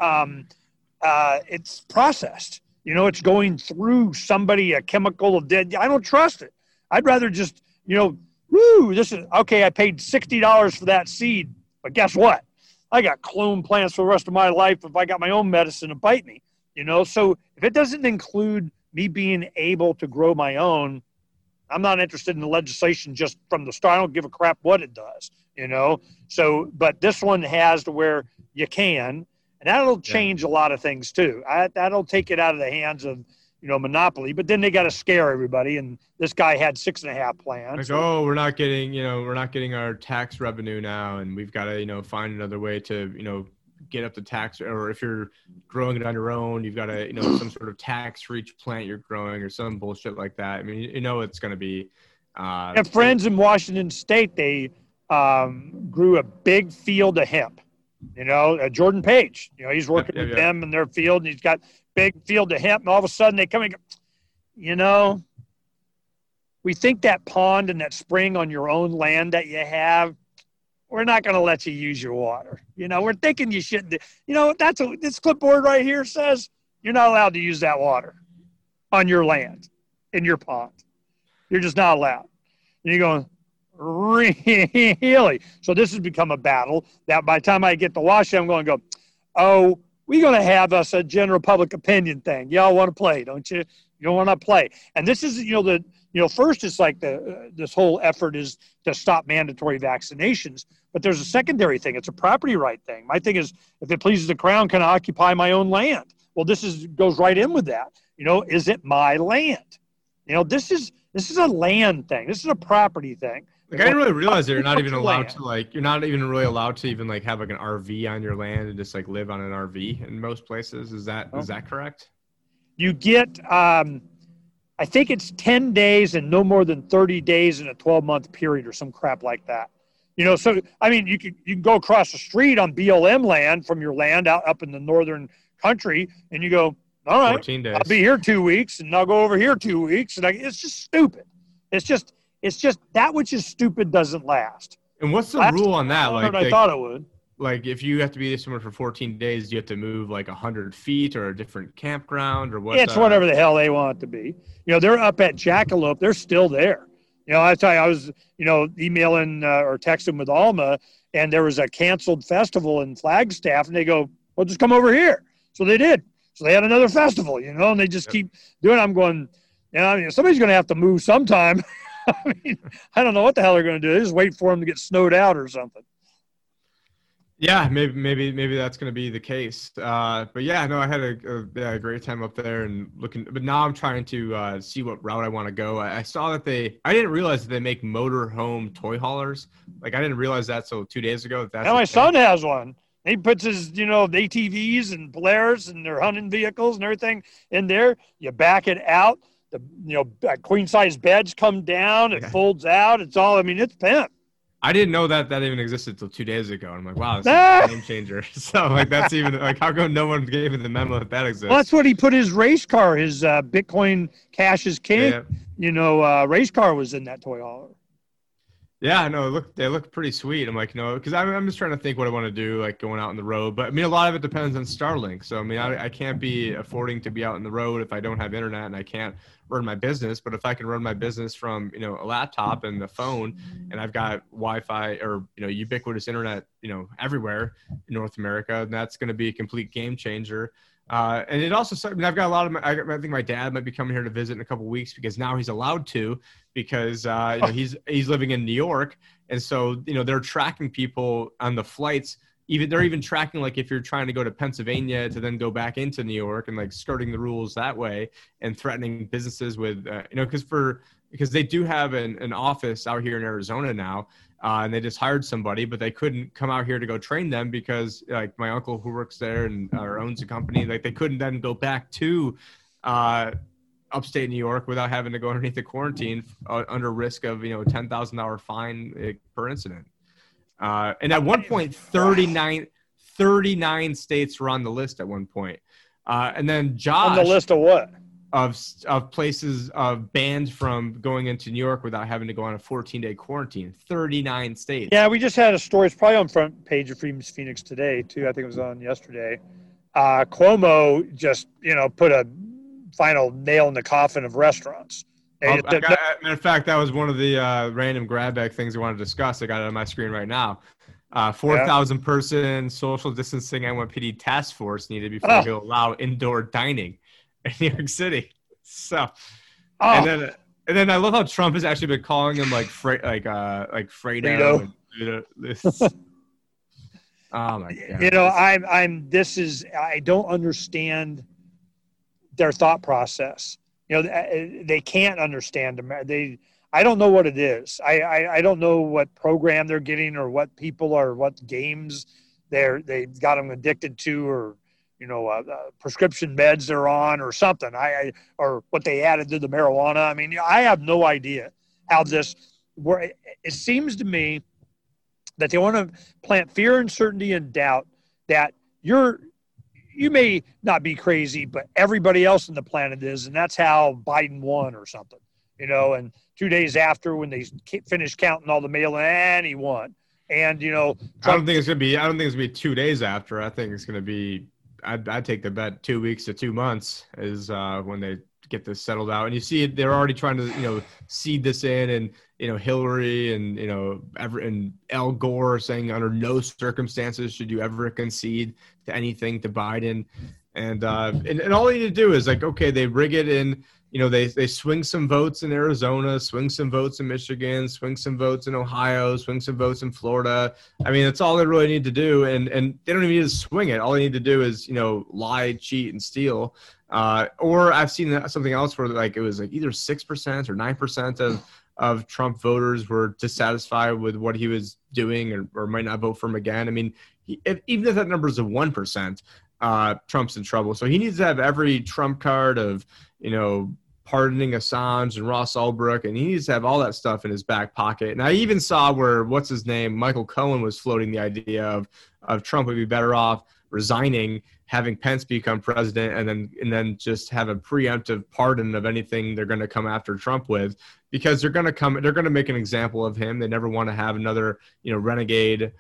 Speaker 2: it's processed. It's going through somebody, a chemical of dead. I don't trust it. I'd rather just, this is okay. I paid $60 for that seed, but guess what? I got clone plants for the rest of my life if I got my own medicine to bite me, So if it doesn't include me being able to grow my own, I'm not interested in the legislation just from the start. I don't give a crap what it does, So, but this one has to where you can. And that'll change a lot of things too. That'll take it out of the hands of, monopoly. But then they got to scare everybody. And this guy had 6.5 plants.
Speaker 1: Like, we're not getting our tax revenue now, and we've got to, find another way to, get up the tax. Or if you're growing it on your own, you've got to, some sort of tax for each plant you're growing or some bullshit like that. I mean, it's going to be. I have
Speaker 2: friends in Washington State. They grew a big field of hemp. Jordan Page, he's working with them in their field, and he's got big field of hemp, and all of a sudden they come and go, we think that pond and that spring on your own land that you have, we're not going to let you use your water. We're thinking you shouldn't. That's what this clipboard right here says. You're not allowed to use that water on your land, in your pond. You're just not allowed. And you're going, really? So this has become a battle that by the time I get to Washington, I'm going to go, we're going to have us a general public opinion thing. Y'all want to play, don't you? You don't want to play. And this is, first it's like this whole effort is to stop mandatory vaccinations. But there's a secondary thing. It's a property right thing. My thing is, if it pleases the crown, can I occupy my own land? Well, this goes right in with that. Is it my land? This is a land thing. This is a property thing.
Speaker 1: Like, I didn't really realize that you're not even allowed to you're not even really allowed to even have an RV on your land and just live on an RV in most places. Is that correct? You
Speaker 2: get, I think it's 10 days and no more than 30 days in a 12-month period or some crap like that. So, I mean, you can go across the street on BLM land from your land out up in the northern country and you go, all right,
Speaker 1: 14 days.
Speaker 2: I'll be here 2 weeks and I'll go over here 2 weeks. And it's just stupid. It's just that which is stupid doesn't last.
Speaker 1: And what's the rule on that?
Speaker 2: I thought it would.
Speaker 1: Like, if you have to be somewhere for 14 days, do you have to move 100 feet or a different campground or what?
Speaker 2: It's whatever the hell they want it to be. They're up at Jackalope. They're still there. I tell you, I was, emailing or texting with Alma, and there was a canceled festival in Flagstaff, and they go, well, just come over here. So they did. So they had another festival, and they just keep doing it. I'm going, somebody's going to have to move sometime. I don't know what the hell they're going to do. They just wait for them to get snowed out or something.
Speaker 1: Yeah, maybe that's going to be the case. But yeah, no, I had a great time up there and looking. But now I'm trying to see what route I want to go. I saw that I didn't realize that they make motorhome toy haulers. I didn't realize that till 2 days ago.
Speaker 2: My son has one. He puts his, ATVs and Polaris and their hunting vehicles and everything in there. You back it out. The queen size beds come down. It folds out. It's all. It's pimp.
Speaker 1: I didn't know that even existed till 2 days ago. I'm like, wow, this is a game changer. So that's even how come no one gave me the memo that exists?
Speaker 2: Well, that's what he put his race car, his Bitcoin Cash is King. Yeah. Race car was in that toy hauler.
Speaker 1: Yeah, no, they look pretty sweet. I'm like, no, because I'm just trying to think what I want to do, going out on the road. But a lot of it depends on Starlink. So I can't be affording to be out on the road if I don't have internet and I can't run my business. But if I can run my business from a laptop and the phone, and I've got Wi-Fi or ubiquitous internet everywhere in North America, and that's going to be a complete game changer. And it also, I mean, I've got a lot of, I think my dad might be coming here to visit in a couple of weeks because now he's allowed to, because he's living in New York. And so, they're tracking people on the flights. They're even tracking, like, if you're trying to go to Pennsylvania to then go back into New York, and like skirting the rules that way, and threatening businesses with, because they do have an office out here in Arizona now. And they just hired somebody, but they couldn't come out here to go train them because, like, my uncle who works there or owns a company, like, they couldn't then go back to upstate New York without having to go underneath the quarantine under risk of, $10,000 fine per incident. And at one point, 39 states were on the list at one point. And then Josh,
Speaker 2: on the list of what?
Speaker 1: Of places banned from going into New York without having to go on a 14-day quarantine. 39 states.
Speaker 2: Yeah, we just had a story. It's probably on front page of Freedom's Phoenix today too. I think it was on yesterday. Cuomo just put a final nail in the coffin of restaurants.
Speaker 1: Matter of fact, that was one of the random grab bag things I wanted to discuss. I got it on my screen right now. 4,000 person social distancing NYPD task force needed before he'll allow indoor dining in New York City. So, and then I love how Trump has actually been calling him like Fredo. Oh my God.
Speaker 2: I don't understand their thought process. They can't understand them. I don't know what it is. I don't know what program they're getting, or what people, or what games they've got them addicted to, or prescription meds they're on, or something. Or what they added to the marijuana. I mean, I have no idea how this works. It seems to me that they want to plant fear, uncertainty, and doubt that you may not be crazy, but everybody else on the planet is, and that's how Biden won or something. And 2 days after, when they finished counting all the mail, and he won. And Trump,
Speaker 1: I don't think it's gonna be 2 days after. I think it's gonna be. I'd take the bet 2 weeks to 2 months is when they get this settled out. And you see it, they're already trying to seed this in, and Hillary and and Al Gore saying under no circumstances should you ever concede to anything to Biden. And all they need to do is, like, okay, they rig it in. They swing some votes in Arizona, swing some votes in Michigan, swing some votes in Ohio, swing some votes in Florida. I mean, that's all they really need to do. And they don't even need to swing it. All they need to do is, lie, cheat, and steal. Or I've seen something else where, like, it was like either 6% or 9% of Trump voters were dissatisfied with what he was doing, or might not vote for him again. I mean, even if that number is a 1%, Trump's in trouble. So he needs to have every trump card of, pardoning Assange and Ross Ulbricht, and he needs to have all that stuff in his back pocket. And I even saw where, what's his name, Michael Cohen was floating the idea of Trump would be better off resigning, having Pence become president, and then just have a preemptive pardon of anything they're going to come after Trump with, because they're going to make an example of him. They never want to have another, renegade,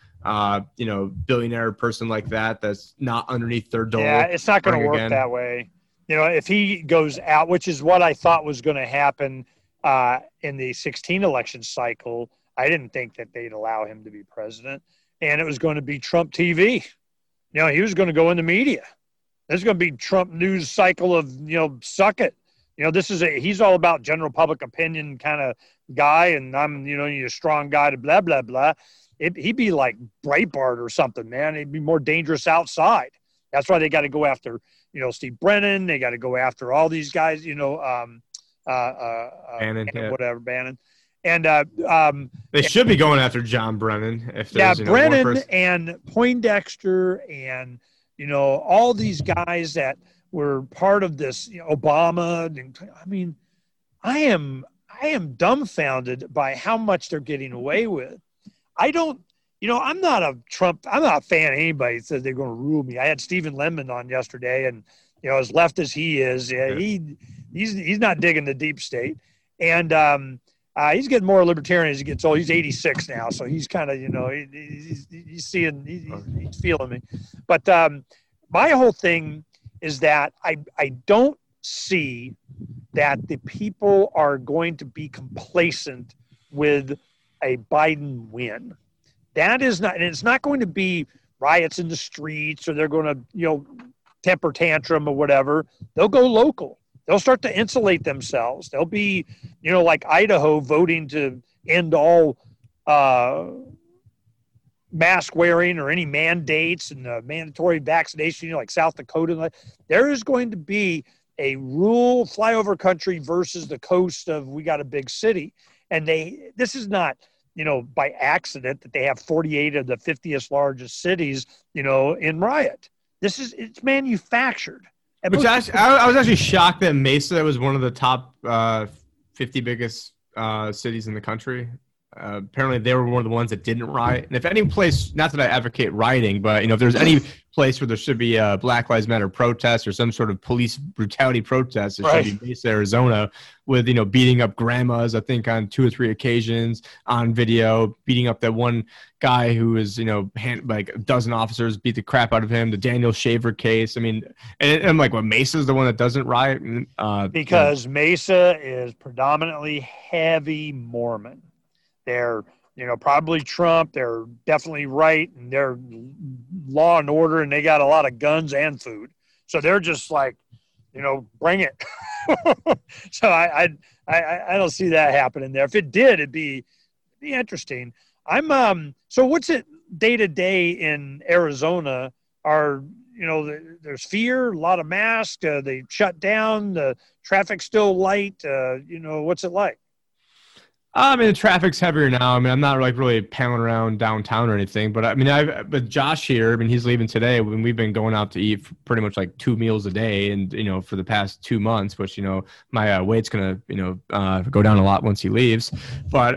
Speaker 1: billionaire person like that's not underneath their door.
Speaker 2: Yeah, it's not going to work that way. If he goes out, which is what I thought was going to happen in the 2016 election cycle, I didn't think that they'd allow him to be president, and it was going to be Trump TV. He was going to go in the media. There's going to be Trump news cycle of, suck it. He's all about general public opinion kind of guy, and I'm, you're a strong guy to blah, blah, blah. He'd be like Breitbart or something, man. He'd be more dangerous outside. That's why they got to go after, Steve Brennan. They got to go after all these guys,
Speaker 1: Bannon,
Speaker 2: Bannon. And
Speaker 1: they should be going after John Brennan. If there's,
Speaker 2: Brennan and Poindexter and, all these guys that were part of this, Obama. I mean, I am dumbfounded by how much they're getting away with. I'm not a fan of anybody that says they're going to rule me. I had Stephen Lemon on yesterday, and, as left as he is, he's not digging the deep state. And he's getting more libertarian as he gets old. He's 86 now, so he's kind of, he's feeling me. But my whole thing is that I don't see that the people are going to be complacent with a Biden win. That is not, and it's not going to be riots in the streets, or they're going to, temper tantrum or whatever, they'll go local. They'll start to insulate themselves. They'll be, like Idaho voting to end all mask wearing or any mandates and mandatory vaccination, like South Dakota. There is going to be a rural flyover country versus the coast of we got a big city. And this is not, by accident that they have 48 of the 50th largest cities, in riot. It's manufactured.
Speaker 1: I was actually shocked that Mesa was one of the top 50 biggest cities in the country. Apparently they were one of the ones that didn't riot. And if any place, not that I advocate rioting, but if there's any place where there should be a Black Lives Matter protest or some sort of police brutality protest, it should be Mesa, Arizona, with beating up grandmas, I think on 2 or 3 occasions on video, beating up that one guy who was like a dozen officers beat the crap out of him, the Daniel Shaver case. I mean, and I'm like, Mesa's the one that doesn't riot?
Speaker 2: Because Mesa is predominantly heavy Mormon. They're, probably Trump. They're definitely right, and they're law and order, and they got a lot of guns and food. So they're just like, bring it. So I don't see that happening there. If it did, it'd be interesting. So what's it day to day in Arizona? There's fear, a lot of masks. They shut down. The traffic's still light. What's it like?
Speaker 1: The traffic's heavier now. I'm not really paddling around downtown or anything, but with Josh here, he's leaving today when we've been going out to eat for pretty much like 2 meals a day. And, for the past 2 months, which, my weight's going to, go down a lot once he leaves. But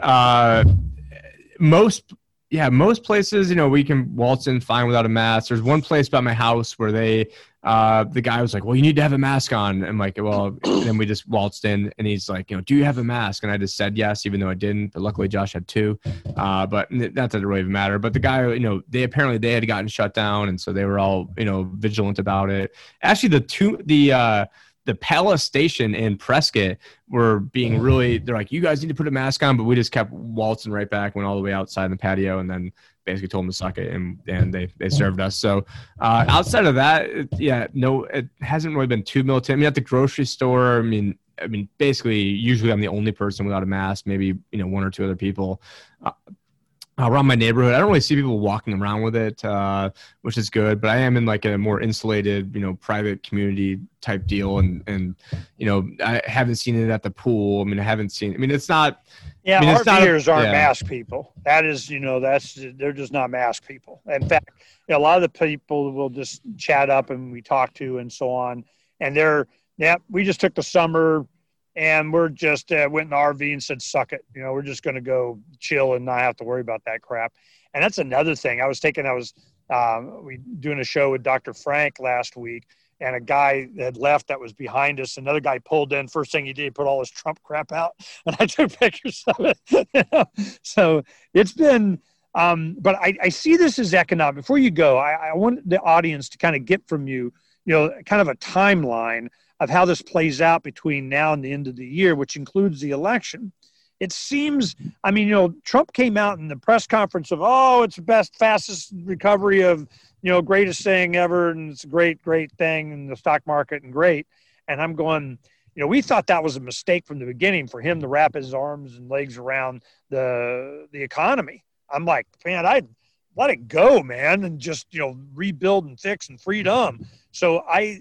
Speaker 1: most places, we can waltz in fine without a mask. There's one place by my house where the guy was like, well, you need to have a mask on. I'm like, well, and then we just waltzed in and he's like, do you have a mask? And I just said yes, even though I didn't, but luckily Josh had 2, but that doesn't really matter. But the guy, they had gotten shut down. And so they were all, vigilant about it. Actually, the Palace station in Prescott were being they're like, you guys need to put a mask on, but we just kept waltzing right back, went all the way outside in the patio, and then basically told them to suck it, and they served us. So outside of that, it hasn't really been too militant. At the grocery store, basically, usually I'm the only person without a mask, maybe, 1 or 2 other people. Around my neighborhood, I don't really see people walking around with it, which is good. But I am in like a more insulated, private community type deal, and I haven't seen it at the pool. I haven't seen. It's not.
Speaker 2: Yeah, RVers aren't mask people. That is, they're just not mask people. In fact, a lot of the people will just chat up and we talk to and so on, and we just took the summer. And we're just went in the RV and said, suck it. We're just going to go chill and not have to worry about that crap. And that's another thing. We doing a show with Dr. Frank last week, and a guy had left that was behind us. Another guy pulled in. First thing he did, put all his Trump crap out. And I took pictures of it. So it's been, but I see this as economic. Before you go, I want the audience to kind of get from you, kind of a timeline of how this plays out between now and the end of the year, which includes the election. It seems, Trump came out in the press conference of, it's the fastest recovery of, greatest thing ever. And it's a great, great thing in the stock market and great. And I'm going, we thought that was a mistake from the beginning for him to wrap his arms and legs around the economy. I'm like, man, I'd let it go, man. And just, rebuild and fix and freedom. So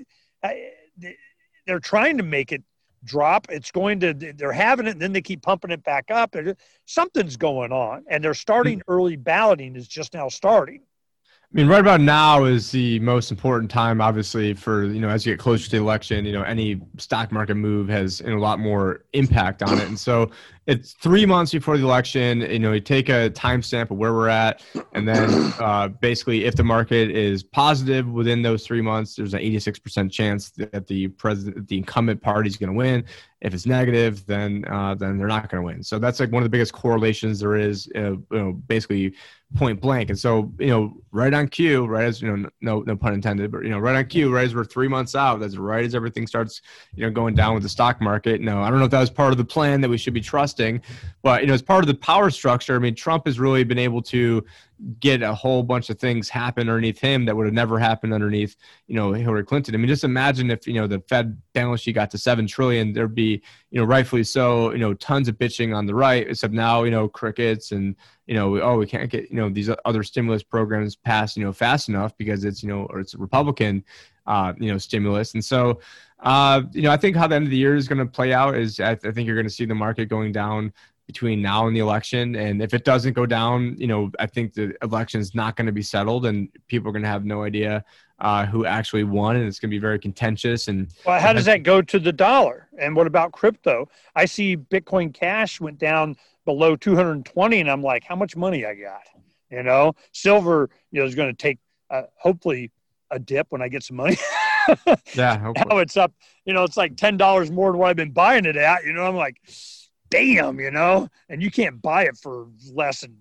Speaker 2: they're trying to make it drop. They're having it, and then they keep pumping it back up. Something's going on, and they're starting early balloting is just now starting.
Speaker 1: Right about now is the most important time, obviously, for, as you get closer to the election, any stock market move has a lot more impact on it. And so it's 3 months before the election, you take a timestamp of where we're at. And then basically, if the market is positive within those 3 months, there's an 86% chance that the incumbent party is going to win. If it's negative, then they're not going to win. So that's like one of the biggest correlations there is, basically point blank. And so, right on cue, right as, no pun intended, but, right on cue, right as we're 3 months out, that's right as everything starts, going down with the stock market. No, I don't know if that was part of the plan that we should be trusting, but, as part of the power structure, Trump has really been able to, get a whole bunch of things happen underneath him that would have never happened underneath, Hillary Clinton. I mean, just imagine if, the Fed balance sheet got to 7 trillion, there'd be, rightfully so, tons of bitching on the right, except now, crickets and, we can't get, these other stimulus programs passed, fast enough because it's, or it's a Republican, stimulus. And so, I think how the end of the year is going to play out is I think you're going to see the market going down between now and the election. And if it doesn't go down, I think the election is not going to be settled and people are going to have no idea who actually won. And it's going to be very contentious. And
Speaker 2: well, how does that go to the dollar? And what about crypto? I see Bitcoin Cash went down below 220 and I'm like, how much money I got? Silver, is going to take hopefully a dip when I get some money.
Speaker 1: Yeah. Hopefully.
Speaker 2: Now it's up, it's like $10 more than what I've been buying it at, I'm like, damn, and you can't buy it for less than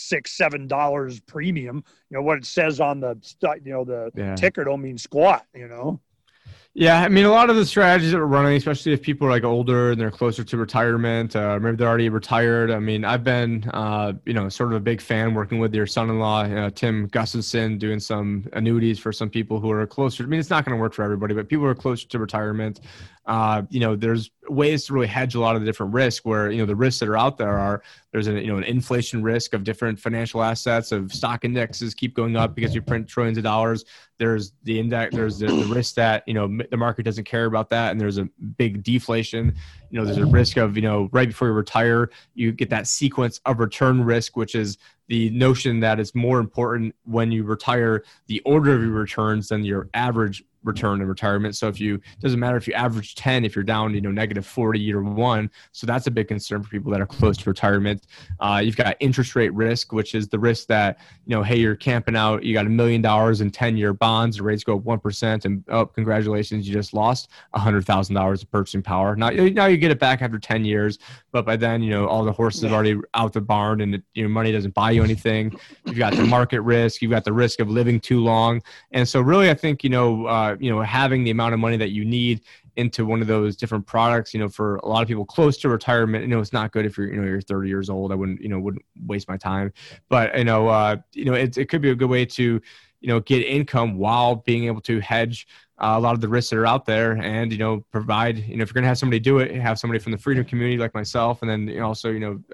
Speaker 2: $6-7 premium. What it says on the ticker don't mean squat.
Speaker 1: Yeah, I mean, a lot of the strategies that we're running, especially if people are like older and they're closer to retirement, maybe they're already retired. I mean, I've been, sort of a big fan working with your son-in-law, Tim Gustafson, doing some annuities for some people who are closer. I mean, it's not going to work for everybody, but people who are closer to retirement, there's ways to really hedge a lot of the different risks where, the risks that are out there are there's an inflation risk of different financial assets, of stock indexes keep going up because you print trillions of dollars. There's the index, there's the risk that, the market doesn't care about that. And there's a big deflation. There's a risk of, right before you retire, you get that sequence of return risk, which is the notion that it's more important when you retire, the order of your returns than your average return in retirement. So doesn't matter if you average 10, if you're down, negative 40 year one. So that's a big concern for people that are close to retirement. You've got interest rate risk, which is the risk that, hey, you're camping out, you got $1 million in 10-year bonds, the rates go up 1% and congratulations, you just lost $100,000 of purchasing power. Now you get it back after 10 years, but by then, all the horses are already out the barn and money doesn't buy you anything. You've got the market risk, you've got the risk of living too long. And so really, I think, having the amount of money that you need into one of those different products, for a lot of people close to retirement, it's not good if you're 30 years old. I wouldn't waste my time, but it could be a good way to, get income while being able to hedge a lot of the risks that are out there and, provide, if you're going to have somebody do it, have somebody from the freedom community like myself. And then also,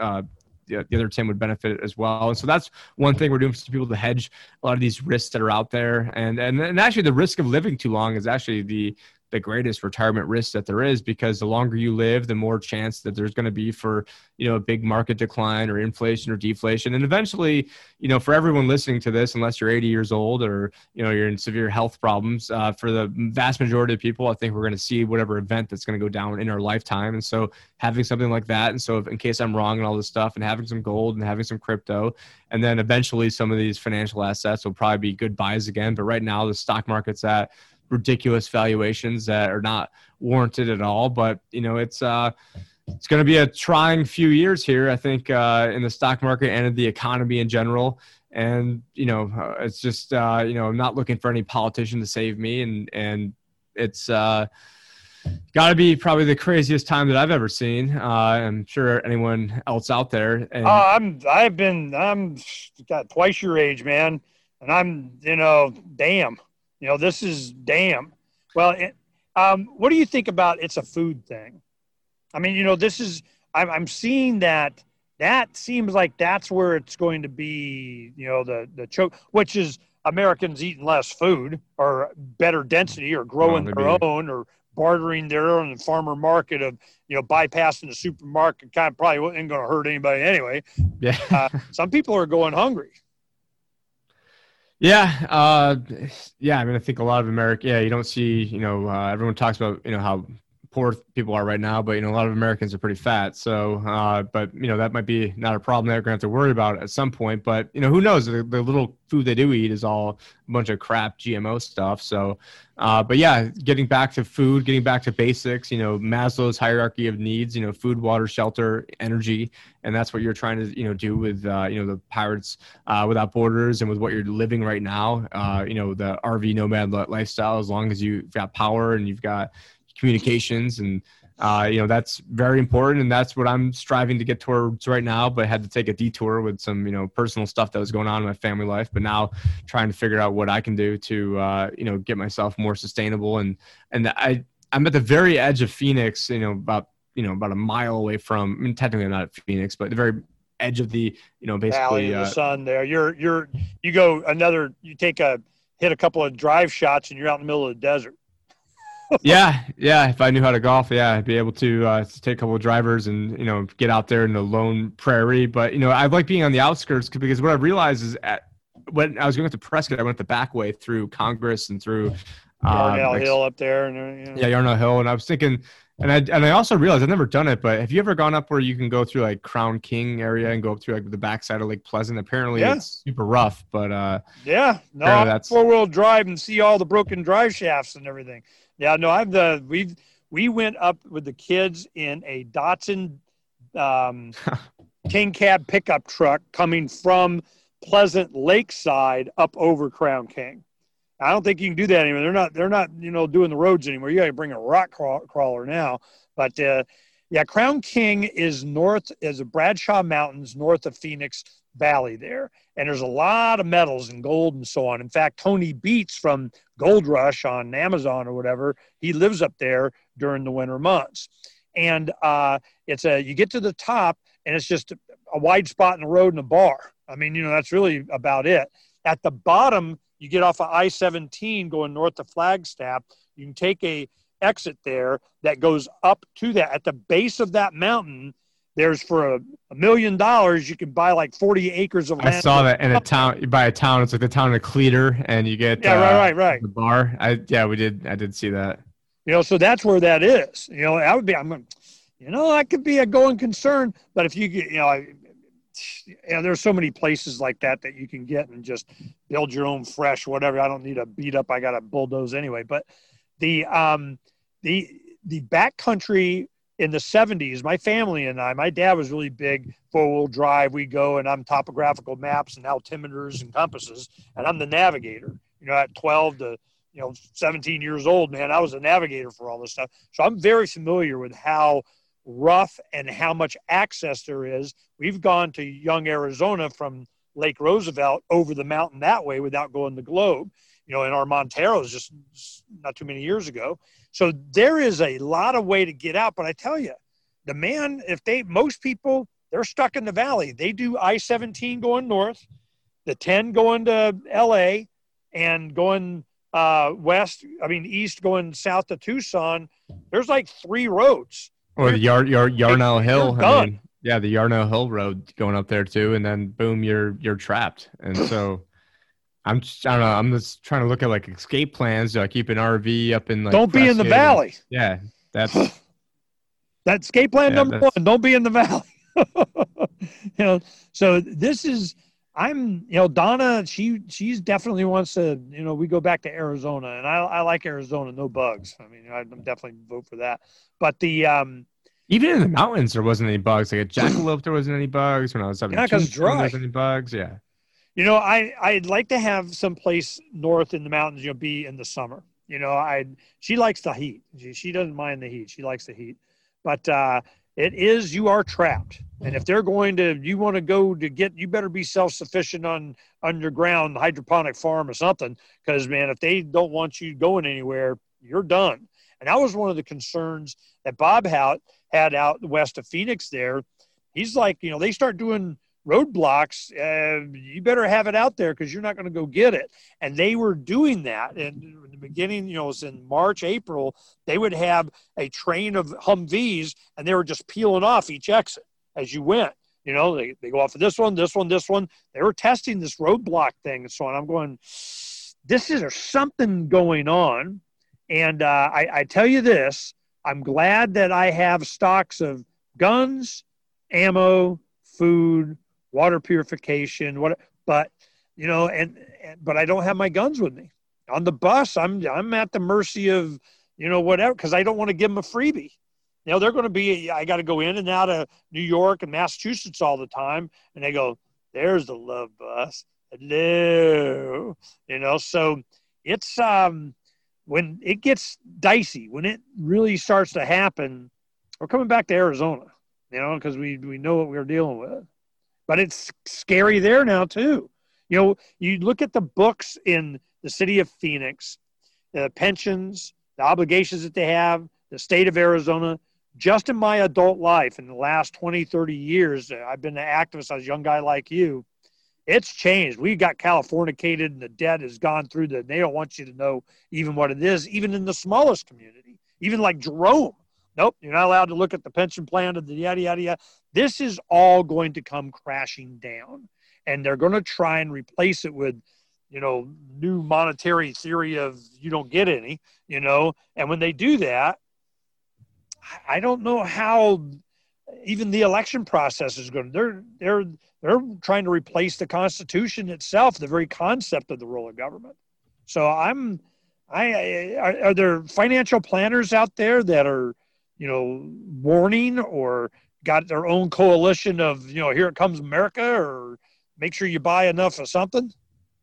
Speaker 1: the other Tim would benefit as well. And so that's one thing we're doing for people to hedge a lot of these risks that are out there. And actually the risk of living too long is actually the greatest retirement risk that there is, because the longer you live, the more chance that there's going to be for, a big market decline or inflation or deflation. And eventually, for everyone listening to this, unless you're 80 years old or, you're in severe health problems, for the vast majority of people, I think we're going to see whatever event that's going to go down in our lifetime. And so having something like that. And so in case I'm wrong and all this stuff, and having some gold and having some crypto, and then eventually some of these financial assets will probably be good buys again. But right now the stock market's at ridiculous valuations that are not warranted at all. But, it's going to be a trying few years here, I think, in the stock market and in the economy in general. And, it's just, I'm not looking for any politician to save me. And it's got to be probably the craziest time that I've ever seen. I'm sure anyone else out there. And
Speaker 2: I'm got twice your age, man. And I'm, damn. This is damn. Well, what do you think about it's a food thing? I mean, I'm seeing that seems like that's where it's going to be, the choke, which is Americans eating less food or better density or growing their own or bartering their own in the farmer market of, bypassing the supermarket kind of probably ain't going to hurt anybody anyway.
Speaker 1: Yeah.
Speaker 2: Some people are going hungry.
Speaker 1: Yeah. I mean, I think a lot of America, you don't see, everyone talks about, how poor people are right now, but, a lot of Americans are pretty fat. So, but, that might be not a problem that we're going to have to worry about at some point. But, who knows? The little food they do eat is all a bunch of crap GMO stuff. So, but yeah, getting back to food, getting back to basics, Maslow's hierarchy of needs, food, water, shelter, energy. And that's what you're trying to, do with, the Pirates Without Borders and with what you're living right now, the RV nomad lifestyle, as long as you've got power and you've got communications and That's very important, and that's what I'm striving to get towards right now. But I had to take a detour with some, personal stuff that was going on in my family life. But now trying to figure out what I can do to, get myself more sustainable. And I'm at the very edge of Phoenix, about a mile away from, I mean, technically I'm not at Phoenix, but the very edge of the, basically
Speaker 2: Valley of the sun there. You hit a couple of drive shots and you're out in the middle of the desert.
Speaker 1: Yeah. If I knew how to golf, I'd be able to take a couple of drivers and get out there in the lone prairie. But I like being on the outskirts because what I realized is when I was going to Prescott, I went the back way through Congress and through
Speaker 2: Yarnell Hill up there. And,
Speaker 1: Yarnell Hill, and I was thinking, and I also realized I've never done it, but have you ever gone up where you can go through like Crown King area and go up through like the backside of Lake Pleasant? Apparently, it's super rough, but
Speaker 2: that's 4-wheel drive and see all the broken drive shafts and everything. Yeah, no, we went up with the kids in a Datsun King Cab pickup truck coming from Pleasant Lakeside up over Crown King. I don't think you can do that anymore. They're not doing the roads anymore. You got to bring a rock crawler now. But Crown King is the Bradshaw Mountains north of Phoenix Valley there. And there's a lot of metals and gold and so on. In fact, Tony Beats from Gold Rush on Amazon or whatever, he lives up there during the winter months. And you get to the top and it's just a wide spot in the road and a bar. I mean, that's really about it. At the bottom, you get off of I-17 going north to Flagstaff. You can take a exit there that goes up to that. At the base of that mountain, there's for $1 million, you can buy like 40 acres of land.
Speaker 1: I saw that in a town. You buy a town. It's like the town of Cleator, and you get
Speaker 2: right.
Speaker 1: The bar. I did see that.
Speaker 2: So that's where that is. That would be. That could be a going concern. But if you get, there's so many places like that you can get and just build your own fresh whatever. I don't need a beat up. I got a bulldoze anyway. But the backcountry in the 70s, my family and my dad was really big 4-wheel drive. We go and I'm topographical maps and altimeters and compasses, and I'm the navigator. At 12 to 17 years old, man, I was a navigator for all this stuff. So I'm very familiar with how rough and how much access there is. We've gone to Young, Arizona from Lake Roosevelt over the mountain that way without going the Globe, in our Monteros just not too many years ago. So there is a lot of way to get out. But I tell you, most people, they're stuck in the valley. They do I-17 going north, the 10 going to LA, and going east going south to Tucson. There's like 3 roads.
Speaker 1: Or the Yarnell Hill. The Yarnell Hill Road going up there too, and then boom, you're trapped. And so I don't know. I'm just trying to look at like escape plans. Do I keep an RV up in like?
Speaker 2: Don't be in the valley.
Speaker 1: That's
Speaker 2: that escape plan number 1. Don't be in the valley. So this is. Donna. She's definitely wants to. We go back to Arizona, and I like Arizona. No bugs. I mean, I'm definitely vote for that. But the
Speaker 1: even in the mountains, there wasn't any bugs. Like at Jackalope, there wasn't any bugs when I was up.
Speaker 2: Because it's dry.
Speaker 1: There wasn't any bugs. Yeah.
Speaker 2: I'd like to have some place north in the mountains. Be in the summer. She likes the heat. She doesn't mind the heat. She likes the heat, but you are trapped. And if they're you want to go to get, you better be self-sufficient on underground hydroponic farm or something. Because man, if they don't want you going anywhere, you're done. And that was one of the concerns that Bob had out west of Phoenix there. He's like, they start doing roadblocks. You better have it out there because you're not going to go get it. And they were doing that. And in the beginning, it was in March, April, they would have a train of Humvees and they were just peeling off each exit as you went. They go off of this one. They were testing this roadblock thing and so on. I'm going, there's something going on. And I tell you this, I'm glad that I have stocks of guns, ammo, food, water purification, but I don't have my guns with me. On the bus, I'm at the mercy of, whatever, because I don't want to give them a freebie. They're going to be, I got to go in and out of New York and Massachusetts all the time. And they go, there's the love bus. Hello. So it's, when it gets dicey, when it really starts to happen, We're coming back to Arizona, because we know what we're dealing with. But it's scary there now too. You look at the books in the city of Phoenix, the pensions, the obligations that they have, the state of Arizona. Just in my adult life, in the last 20, 30 years, I've been an activist as a young guy like you. It's changed. We got Californicated, and the debt has gone through they don't want you to know even what it is, even in the smallest community, even like Jerome. Nope, you're not allowed to look at the pension plan of the yada, yada, yada. This is all going to come crashing down, and they're going to try and replace it with, new monetary theory of you don't get any, and when they do that, I don't know how even the election process is going to, they're trying to replace the Constitution itself, the very concept of the role of government. So are there financial planners out there that are, warning or got their own coalition of, here it comes America, or make sure you buy enough of something?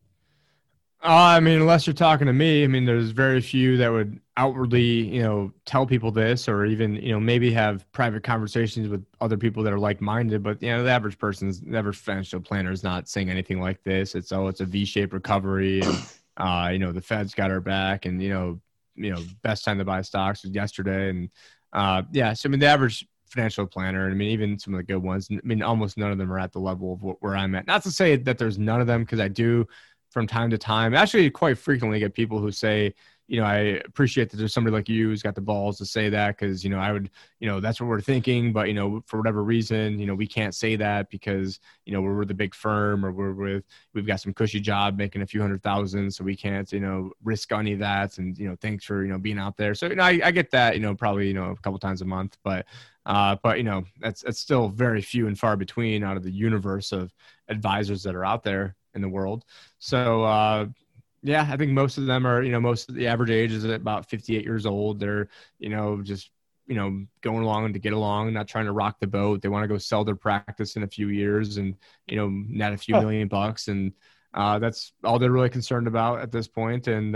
Speaker 1: I mean, unless you're talking to me, I mean, there's very few that would outwardly, tell people this, or even, maybe have private conversations with other people that are like-minded. But, the average financial planner is not saying anything like this. It's a V-shaped recovery, and, the Fed's got our back, and, best time to buy stocks was yesterday. And, so, I mean, the average financial planner, I mean, even some of the good ones, I mean, almost none of them are at the level of where I'm at. Not to say that there's none of them, because I do, from time to time, actually quite frequently, get people who say, I appreciate that there's somebody like you who's got the balls to say that, because, I would, that's what we're thinking. But, for whatever reason, we can't say that because, we're with a big firm, or we've got some cushy job making a few $100,000. So we can't, risk any of that. And, thanks for, being out there. So, I get that, probably, a couple times a month. But that's still very few and far between out of the universe of advisors that are out there in the world. So, I think most of them are, most of the average age is about 58 years old. They're, just, going along to get along, not trying to rock the boat. They want to go sell their practice in a few years and, net a few $1 million. And that's all they're really concerned about at this point. And,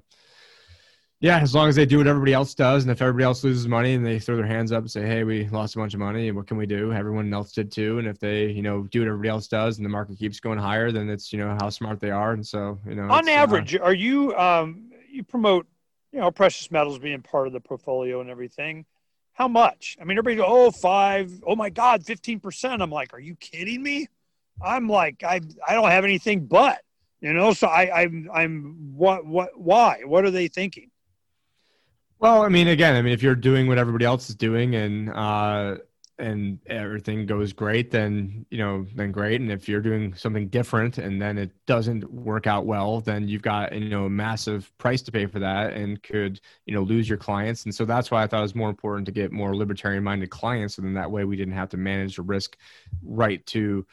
Speaker 1: as long as they do what everybody else does, and if everybody else loses money and they throw their hands up and say, hey, we lost a bunch of money, what can we do? Everyone else did too. And if they, do what everybody else does and the market keeps going higher, then it's, how smart they are. And so,
Speaker 2: on average, are you, you promote, precious metals being part of the portfolio and everything. How much? I mean, everybody go, 5, oh my God, 15%. I'm like, are you kidding me? I'm like, I don't have anything but, so I'm why? What are they thinking?
Speaker 1: Well, I mean, again, if you're doing what everybody else is doing and everything goes great, then, then great. And if you're doing something different and then it doesn't work out well, then you've got, a massive price to pay for that and could, lose your clients. And so that's why I thought it was more important to get more libertarian minded clients. And then that way we didn't have to manage the risk right to,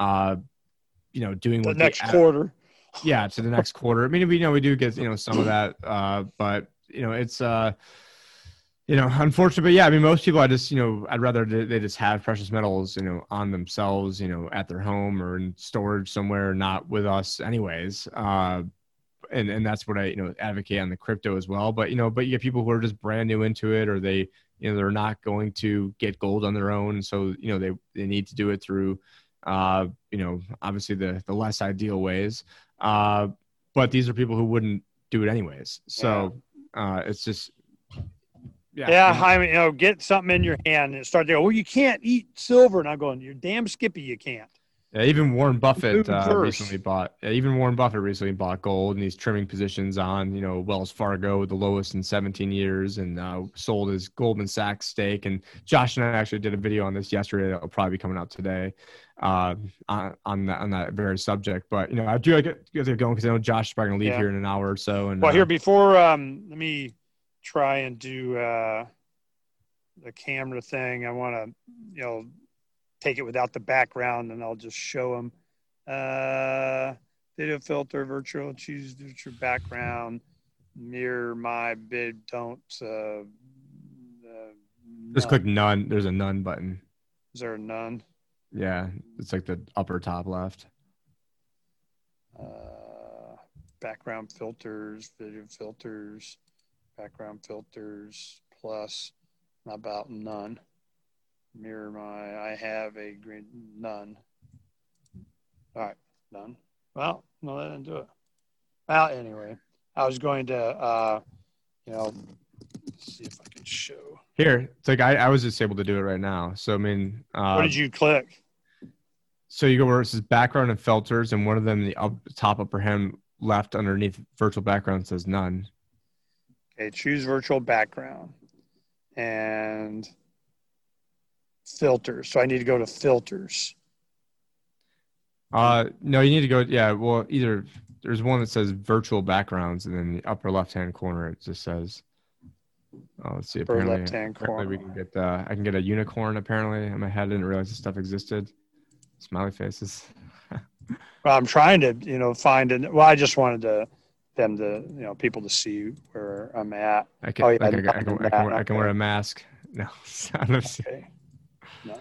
Speaker 1: doing
Speaker 2: the next quarter.
Speaker 1: Yeah. To the next quarter. I mean, we do get, some of that, but it's, unfortunate, but I mean, most people, I'd rather they just have precious metals, on themselves, at their home or in storage somewhere, not with us anyways. And that's what I, advocate on the crypto as well. But, but you get people who are just brand new into it, or they, they're not going to get gold on their own. And so, they need to do it through, obviously the less ideal ways. But these are people who wouldn't do it anyways. So, it's just,
Speaker 2: I mean, get something in your hand and start there. Well, you can't eat silver. And I'm going, you're damn skippy. You can't.
Speaker 1: Yeah, even Warren Buffett recently bought gold, and he's trimming positions on, Wells Fargo, the lowest in 17 years, and sold his Goldman Sachs stake. And Josh and I actually did a video on this yesterday that will probably be coming out today on that very subject. But, I do get going because I know Josh is probably going to leave here in an hour or so. And
Speaker 2: here before, let me try and do the camera thing. I want to, take it without the background, and I'll just show them. Video filter, virtual, choose virtual background, mirror my bid, don't.
Speaker 1: Just click none. There's a none button.
Speaker 2: Is there a none?
Speaker 1: Yeah, it's like the upper top left.
Speaker 2: Background filters, video filters, background filters, plus, about none. I have a green, none. All right, none. Well, no, that didn't do it. Well, anyway, I was going to, let's see if I can show.
Speaker 1: Here, it's like I was just able to do it right now. So I mean,
Speaker 2: what did you click?
Speaker 1: So you go where it says background and filters, and one of them, the top upper hand left underneath virtual background says none.
Speaker 2: Okay, choose virtual background and filters. So I need to go to filters.
Speaker 1: No, you need to go. Yeah, well, either there's one that says virtual backgrounds, and then the upper left hand corner it just says. Oh, let's see. Apparently we can get. I can get a unicorn. Apparently, in my head, I didn't realize this stuff existed. Smiley faces.
Speaker 2: Well, I'm trying to, find it. Well, I just wanted them to, people to see where I'm at.
Speaker 1: I can wear a mask. No,
Speaker 2: okay. No.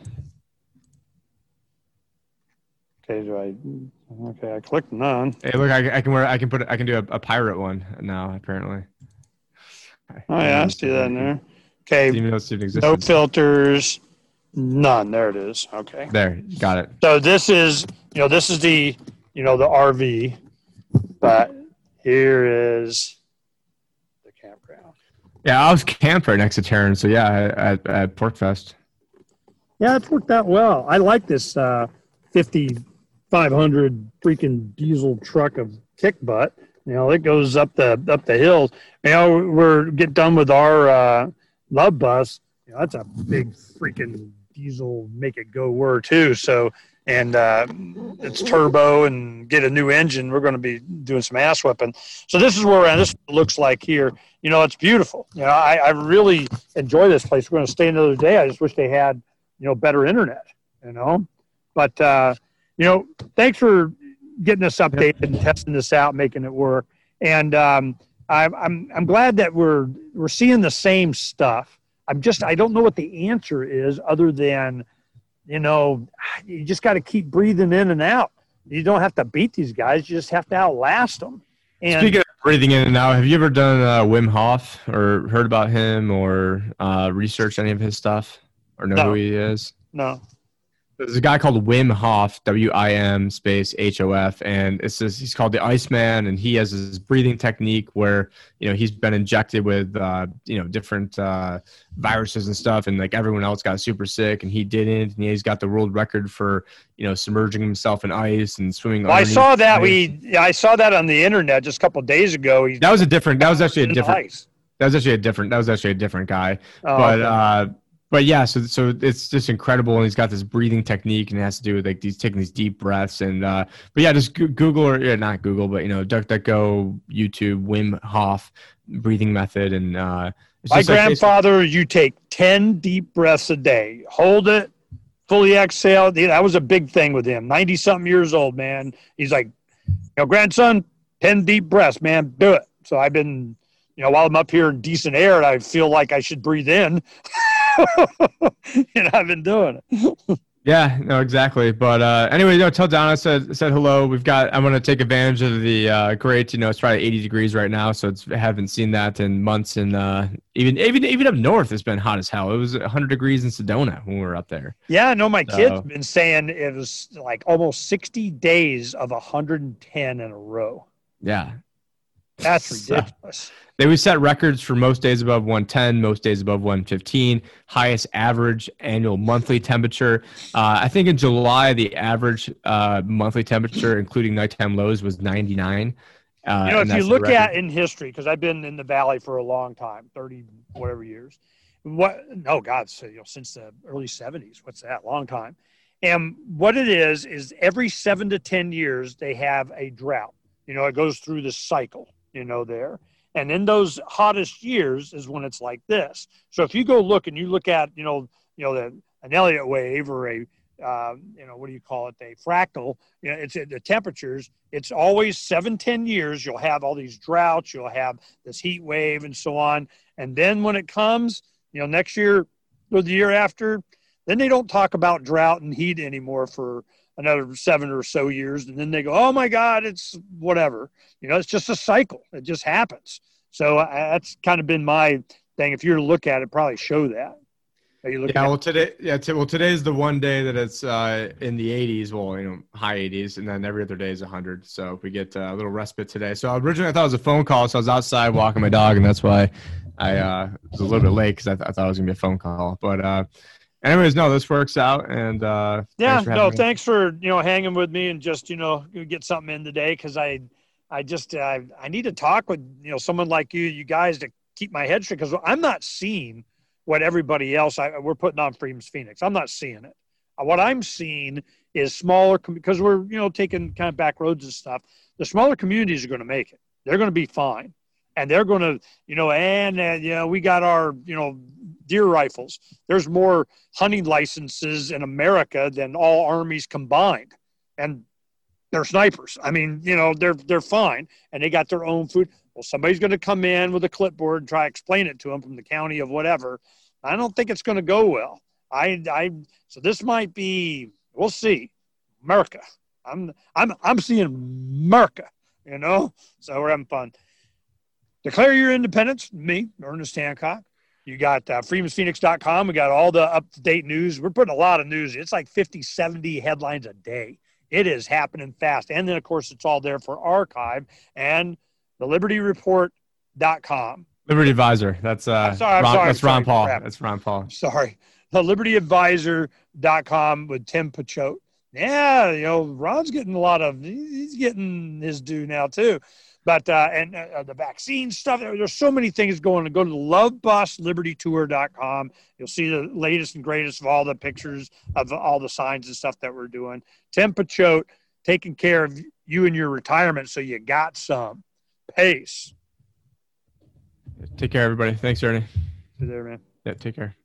Speaker 2: Okay, I clicked none.
Speaker 1: Hey, look, I can do a pirate one now, apparently.
Speaker 2: Oh yeah, I see that in there. Okay.
Speaker 1: Even though it didn't exist.
Speaker 2: No filters. None. There it is. Okay.
Speaker 1: There, you got it.
Speaker 2: So this is the, the RV, but here is the campground.
Speaker 1: Yeah, I was camped right next to Terran, so yeah, at PorcFest.
Speaker 2: Yeah, it's worked out well. I like this 5,500 freaking diesel truck of kick butt. It goes up the hills. We're get done with our love bus. That's a big freaking diesel make it go whir too. So, and it's turbo and get a new engine. We're going to be doing some ass whipping. So this is where this looks like here. It's beautiful. I really enjoy this place. We're going to stay another day. I just wish they had, better internet, but thanks for getting us updated and testing this out, making it work. And I'm glad that we're seeing the same stuff. I don't know what the answer is other than, you just got to keep breathing in and out. You don't have to beat these guys. You just have to outlast them. And
Speaker 1: speaking of breathing in and out, have you ever done Wim Hof or heard about him or researched any of his stuff or know who he is?
Speaker 2: No.
Speaker 1: There's a guy called Wim Hof, WIM space HOF, and he's called the Iceman, and he has his breathing technique where, he's been injected with, different viruses and stuff, and like everyone else got super sick, and he didn't, and he's got the world record for, submerging himself in ice and swimming.
Speaker 2: Well, I saw that I saw that on the internet just a couple of days ago.
Speaker 1: That was actually a different guy, But yeah, so it's just incredible, and he's got this breathing technique, and it has to do with like taking these deep breaths, and but yeah, just Google not Google, but DuckDuckGo, YouTube, Wim Hof breathing method, and my
Speaker 2: grandfather, you take 10 deep breaths a day, hold it, fully exhale. That was a big thing with him. 90-something years old, man. He's like, grandson, 10 deep breaths, man, do it. So I've been, while I'm up here in decent air, I feel like I should breathe in. I've been doing it.
Speaker 1: Yeah, no, exactly. But anyway, tell Donna said hello. I'm going to take advantage of the great, it's probably 80 degrees right now, so I haven't seen that in months. And even up north, it's been hot as hell. It was 100 degrees in Sedona when we were up there.
Speaker 2: Yeah, I know my kids been saying it was like almost 60 days of 110 in a row.
Speaker 1: Yeah.
Speaker 2: That's ridiculous.
Speaker 1: They would set records for most days above 110, most days above 115, highest average annual monthly temperature. I think in July, the average monthly temperature, including nighttime lows, was 99.
Speaker 2: If you look at in history, because I've been in the Valley for a long time, 30 whatever years. Since the early 70s. What's that? Long time. And what it is every 7 to 10 years, they have a drought. It goes through this cycle, there. And in those hottest years is when it's like this. So if you go look and you look at, an Elliott wave or a, what do you call it? A fractal, it's the temperatures. It's always 7-10 years. You'll have all these droughts. You'll have this heat wave and so on. And then when it comes, next year or the year after, then they don't talk about drought and heat anymore for another 7 or so years. And then they go, oh my God, it's whatever. It's just a cycle. It just happens. So that's kind of been my thing. If you were to look at it, probably show that. Are you looking
Speaker 1: Yeah,
Speaker 2: at?
Speaker 1: well today's the one day that it's in the 80s, well, high 80s, and then every other day is 100. So we get a little respite today. So originally I thought it was a phone call, so I was outside walking my dog, and that's why I was a little bit late because I thought it was gonna be a phone call. But anyways, no, this works out, and
Speaker 2: Yeah,
Speaker 1: thanks
Speaker 2: for hanging with me and just get something in today, because I need to talk with someone like you guys to keep my head straight, because I'm not seeing what everybody else we're putting on Freedom's Phoenix. I'm not seeing it. What I'm seeing is smaller, because we're taking kind of back roads and stuff. The smaller communities are going to make it. They're going to be fine, and they're going to we got our deer rifles. There's more hunting licenses in America than all armies combined, and they're snipers. I mean, they're fine, and they got their own food. Well, somebody's going to come in with a clipboard and try to explain it to them from the county of whatever. I don't think it's going to go well. So this might be, we'll see. America. I'm seeing America, so we're having fun. Declare your independence. Me, Ernest Hancock. You got freedomsphoenix.com. We got all the up-to-date news. We're putting a lot of news. It's like 50, 70 headlines a day. It is happening fast. And then, of course, it's all there for archive. And the libertyreport.com.
Speaker 1: Liberty Advisor. That's
Speaker 2: I'm sorry.
Speaker 1: That's Ron Paul.
Speaker 2: Crap.
Speaker 1: That's Ron Paul.
Speaker 2: Sorry. The libertyadvisor.com with Tim Picciott. Yeah, Ron's getting he's getting his due now too. But the vaccine stuff, there's so many things going on. Go to the lovebuslibertytour.com. You'll see the latest and greatest of all the pictures of all the signs and stuff that we're doing. Tim Picciott taking care of you and your retirement, so you got some. Pace.
Speaker 1: Take care, everybody. Thanks, Ernie.
Speaker 2: See you there, man.
Speaker 1: Yeah, take care.